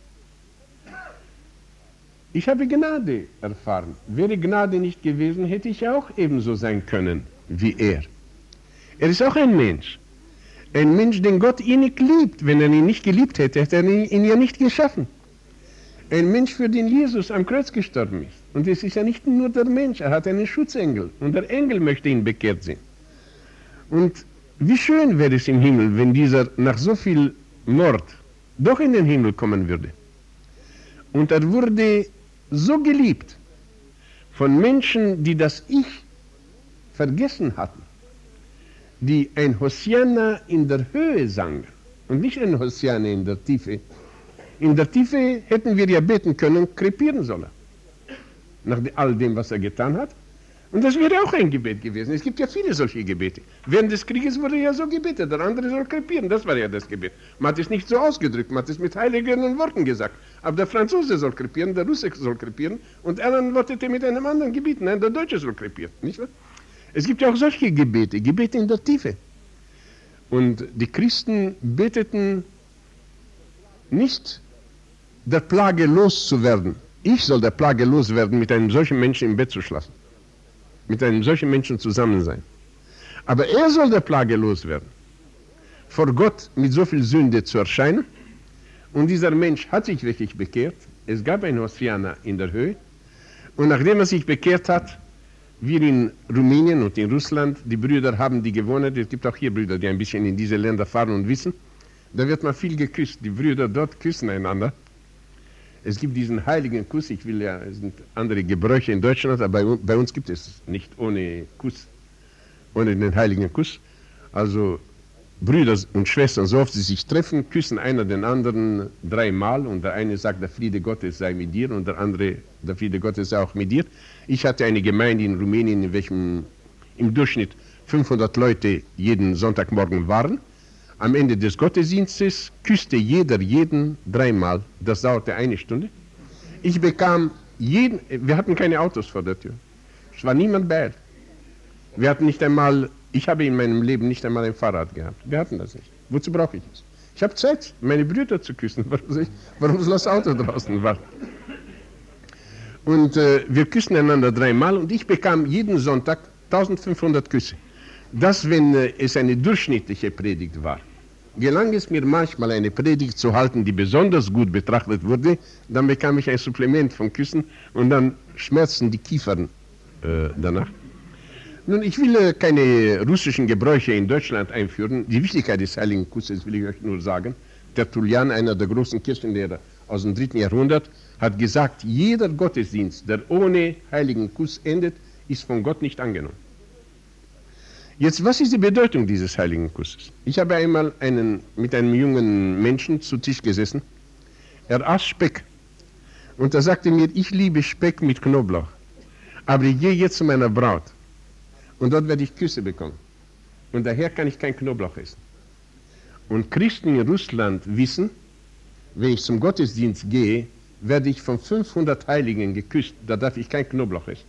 S1: Ich habe Gnade erfahren. Wäre Gnade nicht gewesen, hätte ich auch ebenso sein können wie er. Er ist auch ein Mensch, den Gott innig liebt. Wenn er ihn nicht geliebt hätte, hätte er ihn ja nicht geschaffen. Ein Mensch, für den Jesus am Kreuz gestorben ist. Und es ist ja nicht nur der Mensch, er hat einen Schutzengel. Und der Engel möchte ihn bekehrt sehen. Und wie schön wäre es im Himmel, wenn dieser nach so viel Mord doch in den Himmel kommen würde. Und er wurde so geliebt von Menschen, die das Ich vergessen hatten, die ein Hosianna in der Höhe sangen und nicht ein Hosianna in der Tiefe. In der Tiefe hätten wir ja beten können, krepieren soll er, nach all dem, was er getan hat. Und das wäre auch ein Gebet gewesen. Es gibt ja viele solche Gebete. Während des Krieges wurde ja so gebetet, der andere soll krepieren, das war ja das Gebet. Man hat es nicht so ausgedrückt, man hat es mit heiligen Worten gesagt. Aber der Franzose soll krepieren, der Russe soll krepieren und er antwortete mit einem anderen Gebet. Nein, der Deutsche soll krepieren, nicht wahr? Es gibt ja auch solche Gebete, Gebete in der Tiefe. Und die Christen beteten nicht, der Plage loszuwerden. Ich soll der Plage loswerden, mit einem solchen Menschen im Bett zu schlafen. Mit einem solchen Menschen zusammen sein. Aber er soll der Plage loswerden, vor Gott mit so viel Sünde zu erscheinen. Und dieser Mensch hat sich wirklich bekehrt. Es gab ein Hosianna in der Höhe. Und nachdem er sich bekehrt hat, wir in Rumänien und in Russland, die Brüder haben die gewohnt, es gibt auch hier Brüder, die ein bisschen in diese Länder fahren und wissen, da wird man viel geküsst. Die Brüder dort küssen einander. Es gibt diesen heiligen Kuss, es sind andere Gebräuche in Deutschland, aber bei uns gibt es nicht ohne Kuss, ohne den heiligen Kuss. Also Brüder und Schwestern, so oft sie sich treffen, küssen einer den anderen 3-mal und der eine sagt, der Friede Gottes sei mit dir und der andere, der Friede Gottes sei auch mit dir. Ich hatte eine Gemeinde in Rumänien, in welchem im Durchschnitt 500 Leute jeden Sonntagmorgen waren. Am Ende des Gottesdienstes küsste jeder jeden dreimal. Das dauerte 1 Stunde. Ich bekam jeden, wir hatten keine Autos vor der Tür. Es war niemand bei. Wir hatten nicht einmal, ich habe in meinem Leben nicht einmal ein Fahrrad gehabt. Wir hatten das nicht. Wozu brauche ich es? Ich habe Zeit, meine Brüder zu küssen. Warum soll das Auto draußen warten? Und wir küssen einander dreimal und ich bekam jeden Sonntag 1500 Küsse. Das, wenn es eine durchschnittliche Predigt war. Gelang es mir manchmal, eine Predigt zu halten, die besonders gut betrachtet wurde, dann bekam ich ein Supplement von Küssen und dann schmerzten die Kiefern danach. Nun, ich will keine russischen Gebräuche in Deutschland einführen. Die Wichtigkeit des heiligen Kusses will ich euch nur sagen. Tertullian, einer der großen Kirchenlehrer aus dem 3. Jahrhundert, hat gesagt, jeder Gottesdienst, der ohne heiligen Kuss endet, ist von Gott nicht angenommen. Jetzt, was ist die Bedeutung dieses heiligen Kusses? Ich habe einmal mit einem jungen Menschen zu Tisch gesessen. Er aß Speck. Und er sagte mir, ich liebe Speck mit Knoblauch. Aber ich gehe jetzt zu meiner Braut. Und dort werde ich Küsse bekommen. Und daher kann ich kein Knoblauch essen. Und Christen in Russland wissen, wenn ich zum Gottesdienst gehe, werde ich von 500 Heiligen geküsst. Da darf ich kein Knoblauch essen.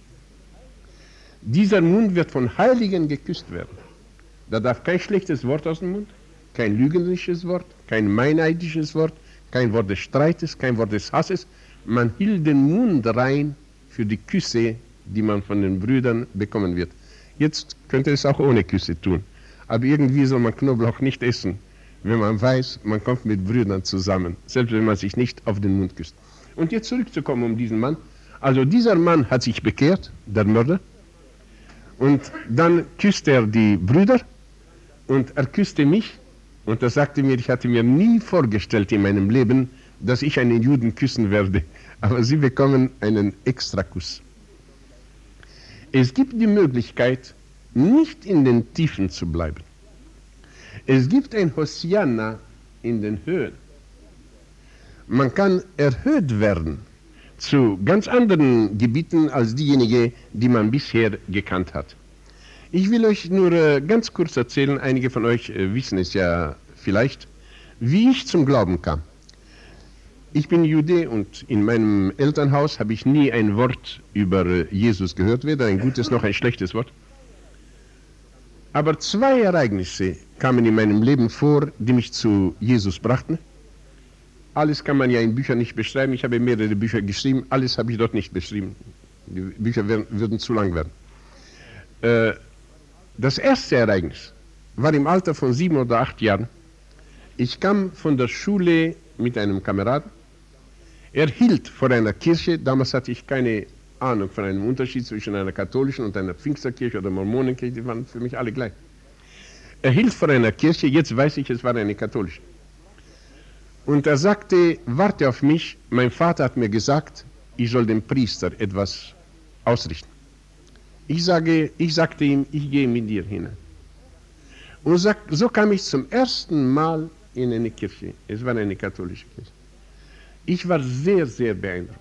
S1: Dieser Mund wird von Heiligen geküsst werden. Da darf kein schlechtes Wort aus dem Mund, kein lügnerisches Wort, kein meineidisches Wort, kein Wort des Streites, kein Wort des Hasses. Man hielt den Mund rein für die Küsse, die man von den Brüdern bekommen wird. Jetzt könnte es auch ohne Küsse tun. Aber irgendwie soll man Knoblauch nicht essen, wenn man weiß, man kommt mit Brüdern zusammen, selbst wenn man sich nicht auf den Mund küsst. Und jetzt zurückzukommen um diesen Mann. Also dieser Mann hat sich bekehrt, der Mörder, und dann küsste er die Brüder und er küsste mich und er sagte mir, ich hatte mir nie vorgestellt in meinem Leben, dass ich einen Juden küssen werde, aber sie bekommen einen Extrakuss. Es gibt die Möglichkeit, nicht in den Tiefen zu bleiben. Es gibt ein Hosianna in den Höhen. Man kann erhöht werden zu ganz anderen Gebieten als diejenigen, die man bisher gekannt hat. Ich will euch nur ganz kurz erzählen, einige von euch wissen es ja vielleicht, wie ich zum Glauben kam. Ich bin Jude und in meinem Elternhaus habe ich nie ein Wort über Jesus gehört, weder ein gutes noch ein schlechtes Wort. Aber 2 Ereignisse kamen in meinem Leben vor, die mich zu Jesus brachten. Alles kann man ja in Büchern nicht beschreiben. Ich habe mehrere Bücher geschrieben, alles habe ich dort nicht beschrieben. Die Bücher würden zu lang werden. Das erste Ereignis war im Alter von 7 oder 8 Jahren. Ich kam von der Schule mit einem Kameraden. Er hielt vor einer Kirche, damals hatte ich keine Ahnung von einem Unterschied zwischen einer katholischen und einer Pfingsterkirche oder Mormonenkirche, die waren für mich alle gleich. Er hielt vor einer Kirche, jetzt weiß ich, es war eine katholische. Und er sagte, warte auf mich, mein Vater hat mir gesagt, ich soll dem Priester etwas ausrichten. Ich sagte ihm, ich gehe mit dir hinein. Und so kam ich zum ersten Mal in eine Kirche. Es war eine katholische Kirche. Ich war sehr, sehr beeindruckt.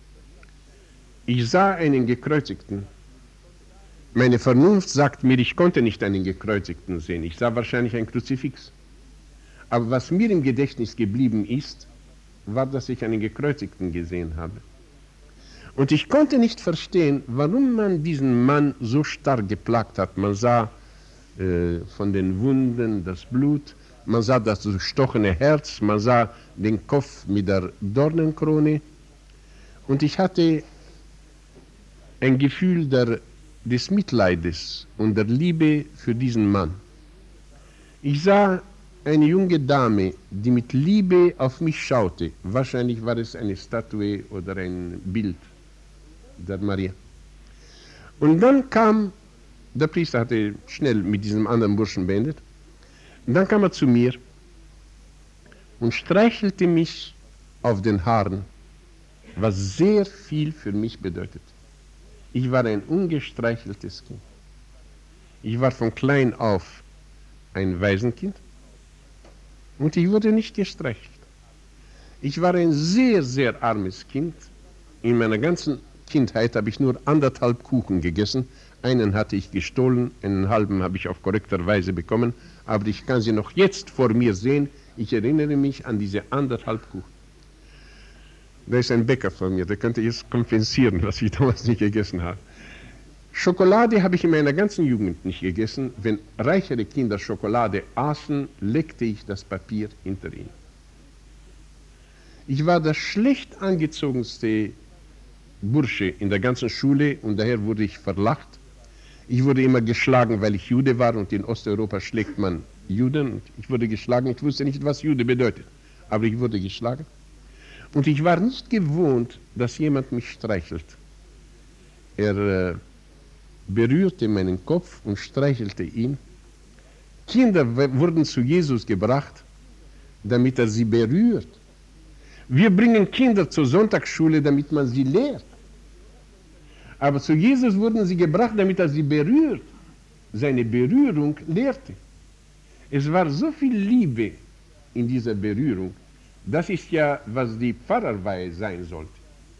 S1: Ich sah einen Gekreuzigten. Meine Vernunft sagt mir, ich konnte nicht einen Gekreuzigten sehen. Ich sah wahrscheinlich ein Kruzifix. Aber was mir im Gedächtnis geblieben ist, war, dass ich einen Gekreuzigten gesehen habe. Und ich konnte nicht verstehen, warum man diesen Mann so stark geplagt hat. Man sah von den Wunden das Blut, man sah das durchstochene Herz, man sah den Kopf mit der Dornenkrone. Und ich hatte ein Gefühl des Mitleides und der Liebe für diesen Mann. Ich sah eine junge Dame, die mit Liebe auf mich schaute. Wahrscheinlich war es eine Statue oder ein Bild der Maria. Und dann kam, der Priester hatte schnell mit diesem anderen Burschen beendet, und dann kam er zu mir und streichelte mich auf den Haaren, was sehr viel für mich bedeutet. Ich war ein ungestreicheltes Kind. Ich war von klein auf ein Waisenkind. Und ich wurde nicht gestreichelt. Ich war ein sehr, sehr armes Kind. In meiner ganzen Kindheit habe ich nur 1,5 Kuchen gegessen. Einen hatte ich gestohlen, einen halben habe ich auf korrekter Weise bekommen, aber ich kann sie noch jetzt vor mir sehen. Ich erinnere mich an diese 1,5 Kuchen. Da ist ein Bäcker von mir, der könnte jetzt kompensieren, was ich damals nicht gegessen habe. Schokolade habe ich in meiner ganzen Jugend nicht gegessen. Wenn reichere Kinder Schokolade aßen, leckte ich das Papier hinter ihnen. Ich war der schlecht angezogenste Bursche in der ganzen Schule und daher wurde ich verlacht. Ich wurde immer geschlagen, weil ich Jude war und in Osteuropa schlägt man Juden. Und ich wurde geschlagen, ich wusste nicht, was Jude bedeutet, aber ich wurde geschlagen. Und ich war nicht gewohnt, dass jemand mich streichelt. Er berührte meinen Kopf und streichelte ihn. Kinder wurden zu Jesus gebracht, damit er sie berührt. Wir bringen Kinder zur Sonntagsschule, damit man sie lehrt. Aber zu Jesus wurden sie gebracht, damit er sie berührt. Seine Berührung lehrte. Es war so viel Liebe in dieser Berührung. Das ist ja, was die Pfarrerweihe sein sollte.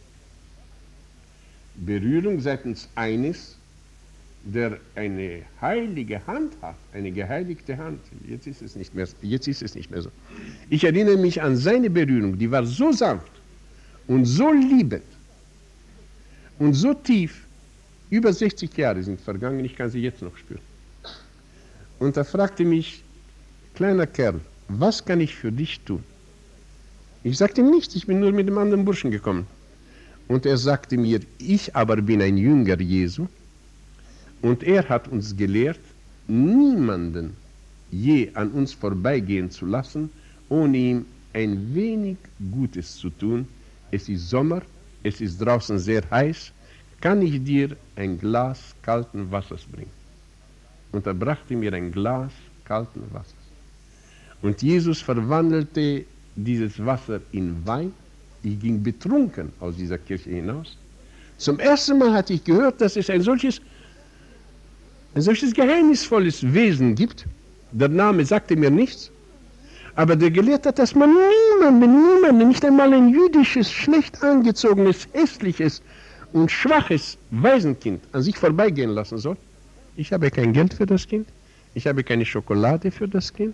S1: Berührung seitens eines, der eine heilige Hand hat, eine geheiligte Hand. Jetzt ist es nicht mehr so. Ich erinnere mich an seine Berührung, die war so sanft und so liebend und so tief. Über 60 Jahre sind vergangen, ich kann sie jetzt noch spüren. Und er fragte mich, kleiner Kerl, was kann ich für dich tun? Ich sagte nichts, ich bin nur mit dem anderen Burschen gekommen. Und er sagte mir, ich aber bin ein Jünger Jesu. Und er hat uns gelehrt, niemanden je an uns vorbeigehen zu lassen, ohne ihm ein wenig Gutes zu tun. Es ist Sommer, es ist draußen sehr heiß, kann ich dir ein Glas kalten Wassers bringen? Und er brachte mir ein Glas kalten Wassers. Und Jesus verwandelte dieses Wasser in Wein. Ich ging betrunken aus dieser Kirche hinaus. Zum ersten Mal hatte ich gehört, dass es ein solches geheimnisvolles Wesen gibt. Der Name sagte mir nichts. Aber der gelehrt hat, dass man niemanden, nicht einmal ein jüdisches, schlecht angezogenes, hässliches und schwaches Waisenkind an sich vorbeigehen lassen soll. Ich habe kein Geld für das Kind. Ich habe keine Schokolade für das Kind.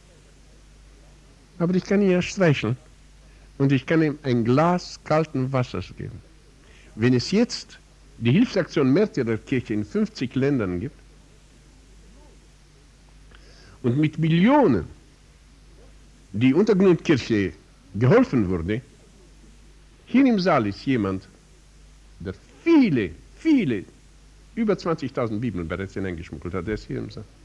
S1: Aber ich kann ihn ja streicheln. Und ich kann ihm ein Glas kalten Wassers geben. Wenn es jetzt die Hilfsaktion Märtyrerkirche in 50 Ländern gibt und mit Millionen die Untergrundkirche geholfen wurde, hier im Saal ist jemand, der viele, über 20.000 Bibeln bereits hineingeschmuggelt hat, der ist hier im Saal.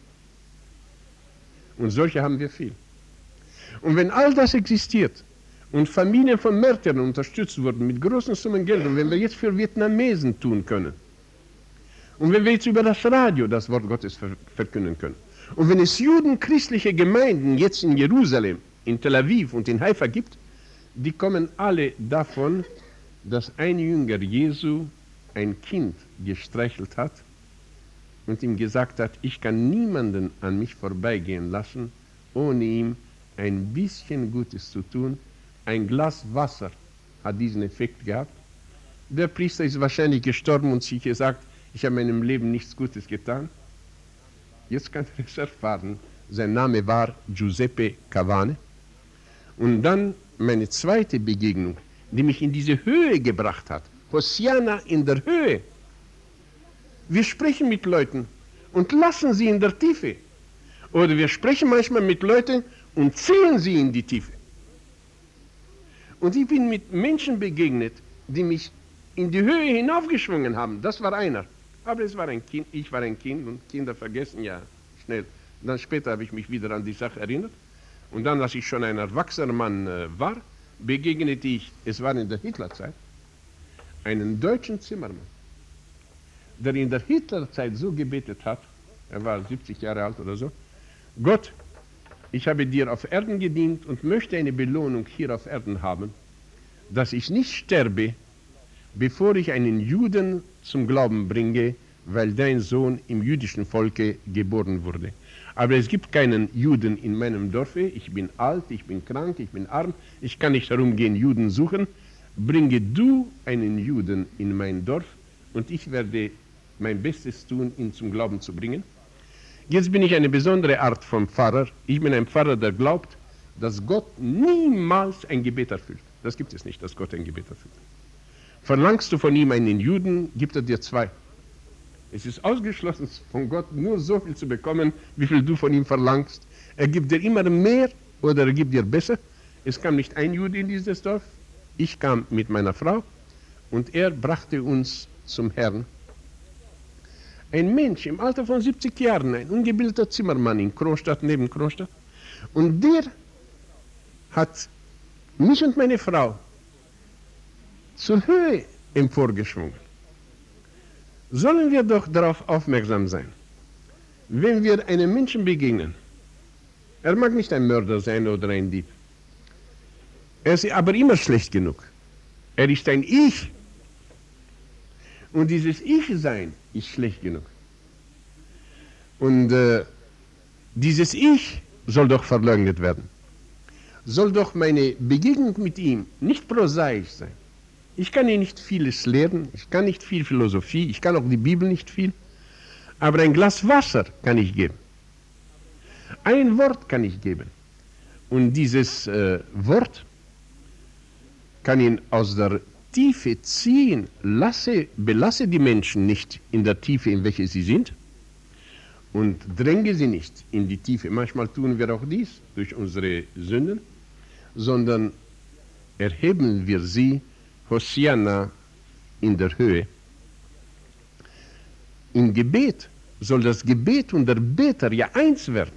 S1: Und solche haben wir viel. Und wenn all das existiert und Familien von Märtyrern unterstützt wurden mit großen Summen Geld, und wenn wir jetzt für Vietnamesen tun können, und wenn wir jetzt über das Radio das Wort Gottes verkünden können, und wenn es judenchristliche Gemeinden jetzt in Jerusalem, in Tel Aviv und in Haifa gibt, die kommen alle davon, dass ein Jünger Jesu ein Kind gestreichelt hat und ihm gesagt hat, ich kann niemanden an mich vorbeigehen lassen, ohne ihm ein bisschen Gutes zu tun. Ein Glas Wasser hat diesen Effekt gehabt. Der Priester ist wahrscheinlich gestorben und sich gesagt, ich habe meinem Leben nichts Gutes getan. Jetzt kann er es erfahren. Sein Name war Giuseppe Cavane. Und dann meine zweite Begegnung, die mich in diese Höhe gebracht hat. Hosianna in der Höhe. Wir sprechen mit Leuten und lassen sie in der Tiefe. Oder wir sprechen manchmal mit Leuten und ziehen sie in die Tiefe. Und ich bin mit Menschen begegnet, die mich in die Höhe hinaufgeschwungen haben. Das war einer. Aber es war ein Kind, ich war ein Kind und Kinder vergessen ja schnell. Dann später habe ich mich wieder an die Sache erinnert. Und dann, als ich schon ein erwachsener Mann war, begegnete ich, es war in der Hitlerzeit, einen deutschen Zimmermann, der in der Hitlerzeit so gebetet hat, er war 70 Jahre alt oder so, Gott, ich habe dir auf Erden gedient und möchte eine Belohnung hier auf Erden haben, dass ich nicht sterbe, bevor ich einen Juden zum Glauben bringe, weil dein Sohn im jüdischen Volke geboren wurde. Aber es gibt keinen Juden in meinem Dorfe, ich bin alt, ich bin krank, ich bin arm, ich kann nicht herumgehen, Juden suchen. Bringe du einen Juden in mein Dorf und ich werde mein Bestes tun, ihn zum Glauben zu bringen. Jetzt bin ich eine besondere Art von Pfarrer. Ich bin ein Pfarrer, der glaubt, dass Gott niemals ein Gebet erfüllt. Das gibt es nicht, dass Gott ein Gebet erfüllt. Verlangst du von ihm einen Juden, gibt er dir 2. Es ist ausgeschlossen, von Gott nur so viel zu bekommen, wie viel du von ihm verlangst. Er gibt dir immer mehr oder er gibt dir besser. Es kam nicht ein Jude in dieses Dorf. Ich kam mit meiner Frau und er brachte uns zum Herrn. Ein Mensch im Alter von 70 Jahren, ein ungebildeter Zimmermann in Kronstadt, neben Kronstadt. Und der hat mich und meine Frau zur Höhe emporgeschwungen. Sollen wir doch darauf aufmerksam sein, wenn wir einem Menschen begegnen. Er mag nicht ein Mörder sein oder ein Dieb. Er ist aber immer schlecht genug. Er ist ein Ich. Und dieses Ich-Sein ist schlecht genug. Und dieses Ich soll doch verleugnet werden. Soll doch meine Begegnung mit ihm nicht prosaisch sein. Ich kann hier nicht vieles lehren, ich kann nicht viel Philosophie, ich kann auch die Bibel nicht viel, aber ein Glas Wasser kann ich geben. Ein Wort kann ich geben. Und dieses Wort kann ihn aus der Tiefe ziehen, belasse die Menschen nicht in der Tiefe, in welche sie sind, und dränge sie nicht in die Tiefe. Manchmal tun wir auch dies durch unsere Sünden, sondern erheben wir sie, Hosianna, in der Höhe. Im Gebet soll das Gebet und der Beter ja eins werden.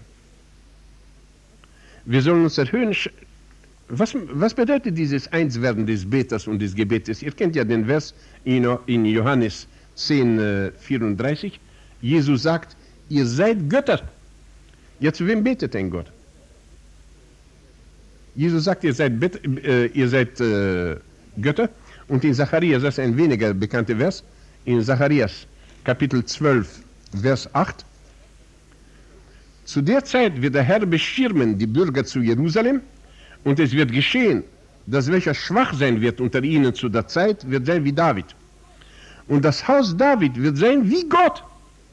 S1: Wir sollen uns erhöhen. Was bedeutet dieses Einswerden des Beters und des Gebetes? Ihr kennt ja den Vers in Johannes 10, 34. Jesus sagt, ihr seid Götter. Ja, zu wem betet ein Gott? Jesus sagt, ihr seid Götter. Und in Zacharias, das ist ein weniger bekannter Vers, in Zacharias Kapitel 12, Vers 8, zu der Zeit wird der Herr beschirmen die Bürger zu Jerusalem, und es wird geschehen, dass welcher schwach sein wird unter ihnen zu der Zeit, wird sein wie David. Und das Haus David wird sein wie Gott.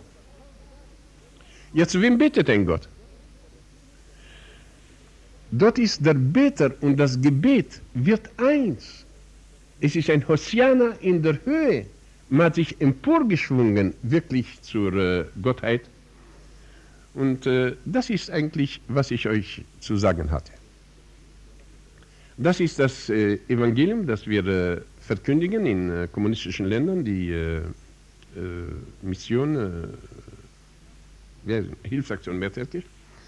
S1: Ja, zu wem betet ein Gott? Dort ist der Beter und das Gebet wird eins. Es ist ein Hosianna in der Höhe. Man hat sich emporgeschwungen, wirklich zur Gottheit. Und das ist eigentlich, was ich euch zu sagen hatte. Das ist das Evangelium, das wir verkündigen in kommunistischen Ländern, die Mission, Hilfsaktion Mehrtägig.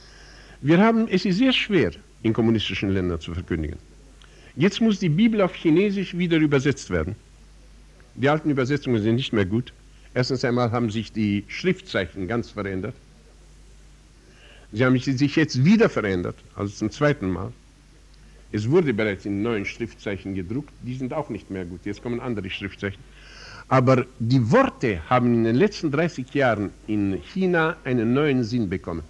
S1: Es ist sehr schwer, in kommunistischen Ländern zu verkündigen. Jetzt muss die Bibel auf Chinesisch wieder übersetzt werden. Die alten Übersetzungen sind nicht mehr gut. Erstens einmal haben sich die Schriftzeichen ganz verändert. Sie haben sich jetzt wieder verändert, also zum zweiten Mal. Es wurde bereits in neuen Schriftzeichen gedruckt, die sind auch nicht mehr gut. Jetzt kommen andere Schriftzeichen. Aber die Worte haben in den letzten 30 Jahren in China einen neuen Sinn bekommen.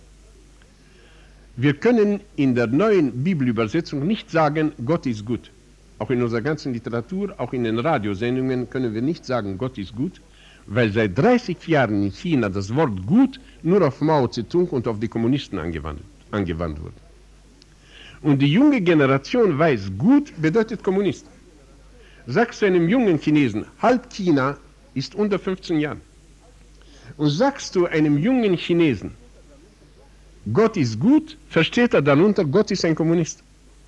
S1: Wir können in der neuen Bibelübersetzung nicht sagen, Gott ist gut. Auch in unserer ganzen Literatur, auch in den Radiosendungen können wir nicht sagen, Gott ist gut, weil seit 30 Jahren in China das Wort gut nur auf Mao Zedong und auf die Kommunisten angewandt wird. Und die junge Generation weiß, gut bedeutet Kommunist. Sagst du einem jungen Chinesen, halb China ist unter 15 Jahren. Und sagst du einem jungen Chinesen, Gott ist gut, versteht er darunter, Gott ist ein Kommunist.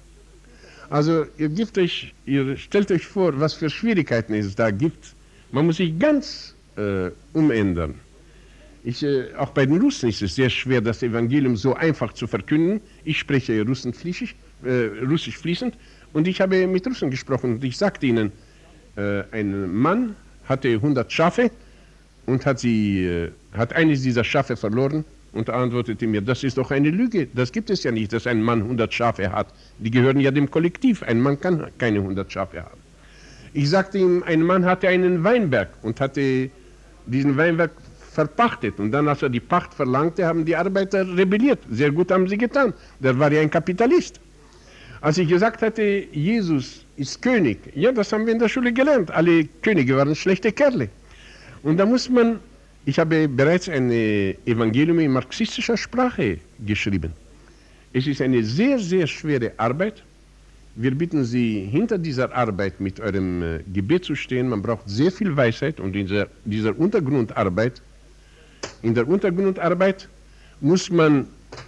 S1: Also ihr stellt euch vor, was für Schwierigkeiten es da gibt. Man muss sich ganz umändern. Auch bei den Russen ist es sehr schwer, das Evangelium so einfach zu verkünden. Ich spreche Russisch fließend und ich habe mit Russen gesprochen und ich sagte ihnen, ein Mann hatte 100 Schafe und hat eines dieser Schafe verloren und er antwortete mir, das ist doch eine Lüge, das gibt es ja nicht, dass ein Mann 100 Schafe hat. Die gehören ja dem Kollektiv, ein Mann kann keine 100 Schafe haben. Ich sagte ihm, ein Mann hatte einen Weinberg und hatte diesen Weinberg verpachtet. Und dann, als er die Pacht verlangte, haben die Arbeiter rebelliert. Sehr gut haben sie getan. Der war ja ein Kapitalist. Als ich gesagt hatte, Jesus ist König, ja, das haben wir in der Schule gelernt. Alle Könige waren schlechte Kerle. Und da muss man Ich habe bereits ein Evangelium in marxistischer Sprache geschrieben. Es ist eine sehr, sehr schwere Arbeit. Wir bitten Sie, hinter dieser Arbeit mit eurem Gebet zu stehen. Man braucht sehr viel Weisheit und in dieser Untergrundarbeit, muss man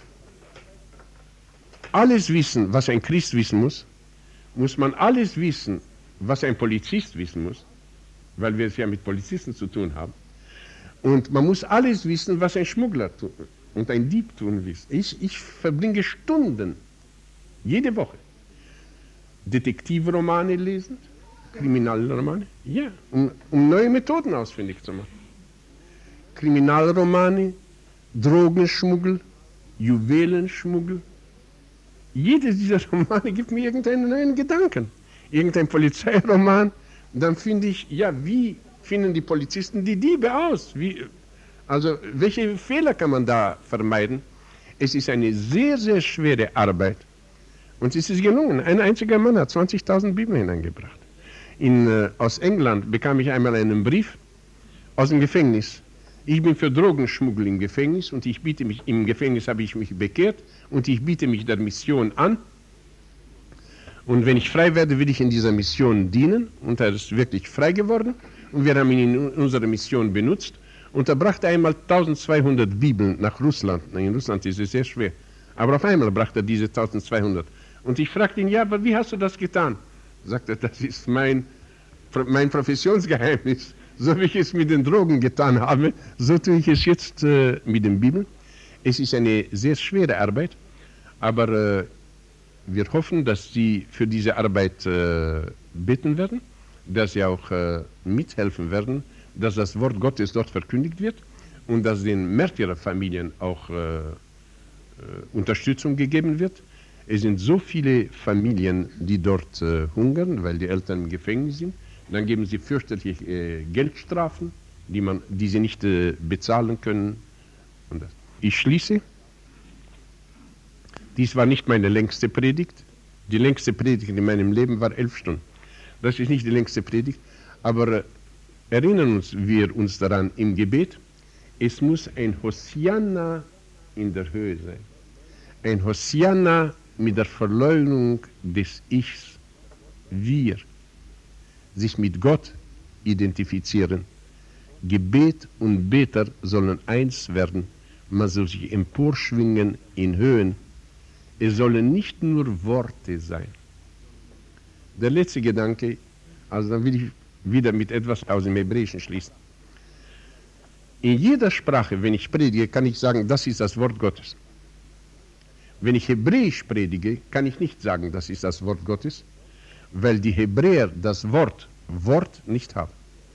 S1: alles wissen, was ein Christ wissen muss man alles wissen, was ein Polizist wissen muss, weil wir es ja mit Polizisten zu tun haben. Und man muss alles wissen, was ein Schmuggler und ein Dieb tun will. Ich verbringe Stunden, jede Woche, Detektivromane lesend, Kriminalromane, ja, um neue Methoden ausfindig zu machen. Kriminalromane, Drogenschmuggel, Juwelenschmuggel. Jedes dieser Romane gibt mir irgendeinen neuen Gedanken. Irgendein Polizeiroman, dann finde ich, ja, wie finden die Polizisten die Diebe aus? Also, welche Fehler kann man da vermeiden? Es ist eine sehr, sehr schwere Arbeit. Und es ist gelungen. Ein einziger Mann hat 20.000 Bibeln hineingebracht. Aus England bekam ich einmal einen Brief aus dem Gefängnis. Ich bin für Drogenschmuggel im Gefängnis und im Gefängnis habe ich mich bekehrt und ich biete mich der Mission an. Und wenn ich frei werde, will ich in dieser Mission dienen. Und er ist wirklich frei geworden. Und wir haben ihn in unserer Mission benutzt. Und er brachte einmal 1200 Bibeln nach Russland. In Russland ist es sehr schwer. Aber auf einmal brachte er diese 1200. Und ich fragte ihn, ja, aber wie hast du das getan? Er sagte, das ist mein Professionsgeheimnis. So wie ich es mit den Drogen getan habe, so tue ich es jetzt mit den Bibeln. Es ist eine sehr schwere Arbeit, aber wir hoffen, dass Sie für diese Arbeit beten werden, dass Sie auch mithelfen werden, dass das Wort Gottes dort verkündigt wird und dass den Märtyrerfamilien auch Unterstützung gegeben wird. Es sind so viele Familien, die dort hungern, weil die Eltern im Gefängnis sind. Dann geben sie fürchterliche Geldstrafen, die sie nicht bezahlen können. Und das. Ich schließe. Dies war nicht meine längste Predigt. Die längste Predigt in meinem Leben war 11 Stunden. Das ist nicht die längste Predigt, aber erinnern wir uns daran im Gebet, es muss ein Hosianna in der Höhe sein. Ein Hosianna mit der Verleugnung des Ichs. Wir sich mit Gott identifizieren. Gebet und Beter sollen eins werden. Man soll sich emporschwingen in Höhen. Es sollen nicht nur Worte sein. Der letzte Gedanke, also dann will ich wieder mit etwas aus dem Hebräischen schließen. In jeder Sprache, wenn ich predige, kann ich sagen, das ist das Wort Gottes. Wenn ich Hebräisch predige, kann ich nicht sagen, das ist das Wort Gottes, weil die Hebräer das Wort nicht haben.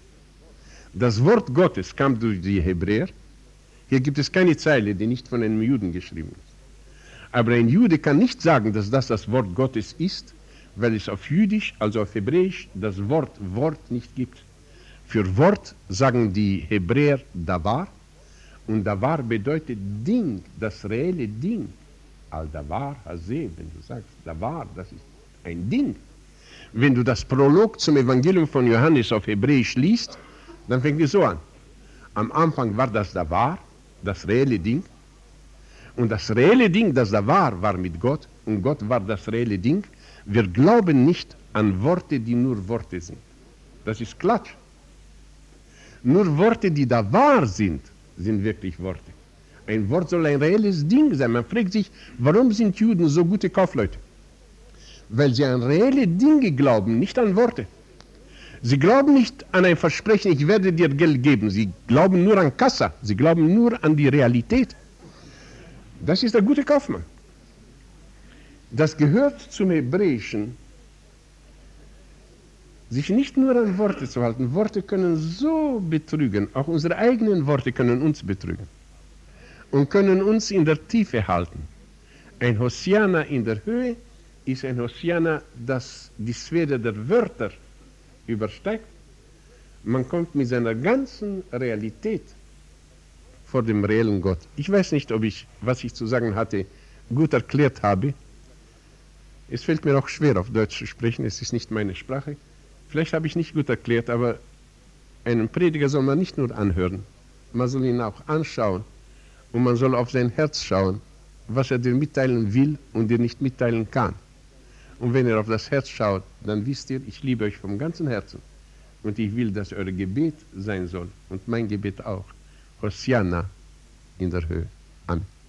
S1: Das Wort Gottes kam durch die Hebräer. Hier gibt es keine Zeile, die nicht von einem Juden geschrieben ist. Aber ein Jude kann nicht sagen, dass das Wort Gottes ist, weil es auf Jüdisch, also auf Hebräisch, das Wort nicht gibt. Für Wort sagen die Hebräer Davar, und Davar bedeutet Ding, das reelle Ding. Al-Davar, Haseh, wenn du sagst, Davar, das ist ein Ding. Wenn du das Prolog zum Evangelium von Johannes auf Hebräisch liest, dann fängt es so an. Am Anfang war das Davar, das reelle Ding. Und das reelle Ding, das Davar, war mit Gott. Und Gott war das reelle Ding. Wir glauben nicht an Worte, die nur Worte sind. Das ist Klatsch. Nur Worte, die Davar sind wirklich Worte. Ein Wort soll ein reelles Ding sein. Man fragt sich, warum sind Juden so gute Kaufleute? Weil sie an reelle Dinge glauben, nicht an Worte. Sie glauben nicht an ein Versprechen, ich werde dir Geld geben. Sie glauben nur an Kassa. Sie glauben nur an die Realität. Das ist der gute Kaufmann. Das gehört zum Hebräischen, sich nicht nur an Worte zu halten. Worte können so betrügen. Auch unsere eigenen Worte können uns betrügen. Und können uns in der Tiefe halten. Ein Hosianna in der Höhe ist ein Hosianna, das die Sphäre der Wörter übersteigt. Man kommt mit seiner ganzen Realität vor dem reellen Gott. Ich weiß nicht, ob ich, was ich zu sagen hatte, gut erklärt habe. Es fällt mir auch schwer, auf Deutsch zu sprechen. Es ist nicht meine Sprache. Vielleicht habe ich nicht gut erklärt, aber einen Prediger soll man nicht nur anhören. man soll ihn auch anschauen und man soll auf sein Herz schauen, was er dir mitteilen will und dir nicht mitteilen kann. Und wenn er auf das Herz schaut, dann wisst ihr, ich liebe euch vom ganzen Herzen. Und ich will, dass euer Gebet sein soll und mein Gebet auch. Hosianna in der Höhe. Amen.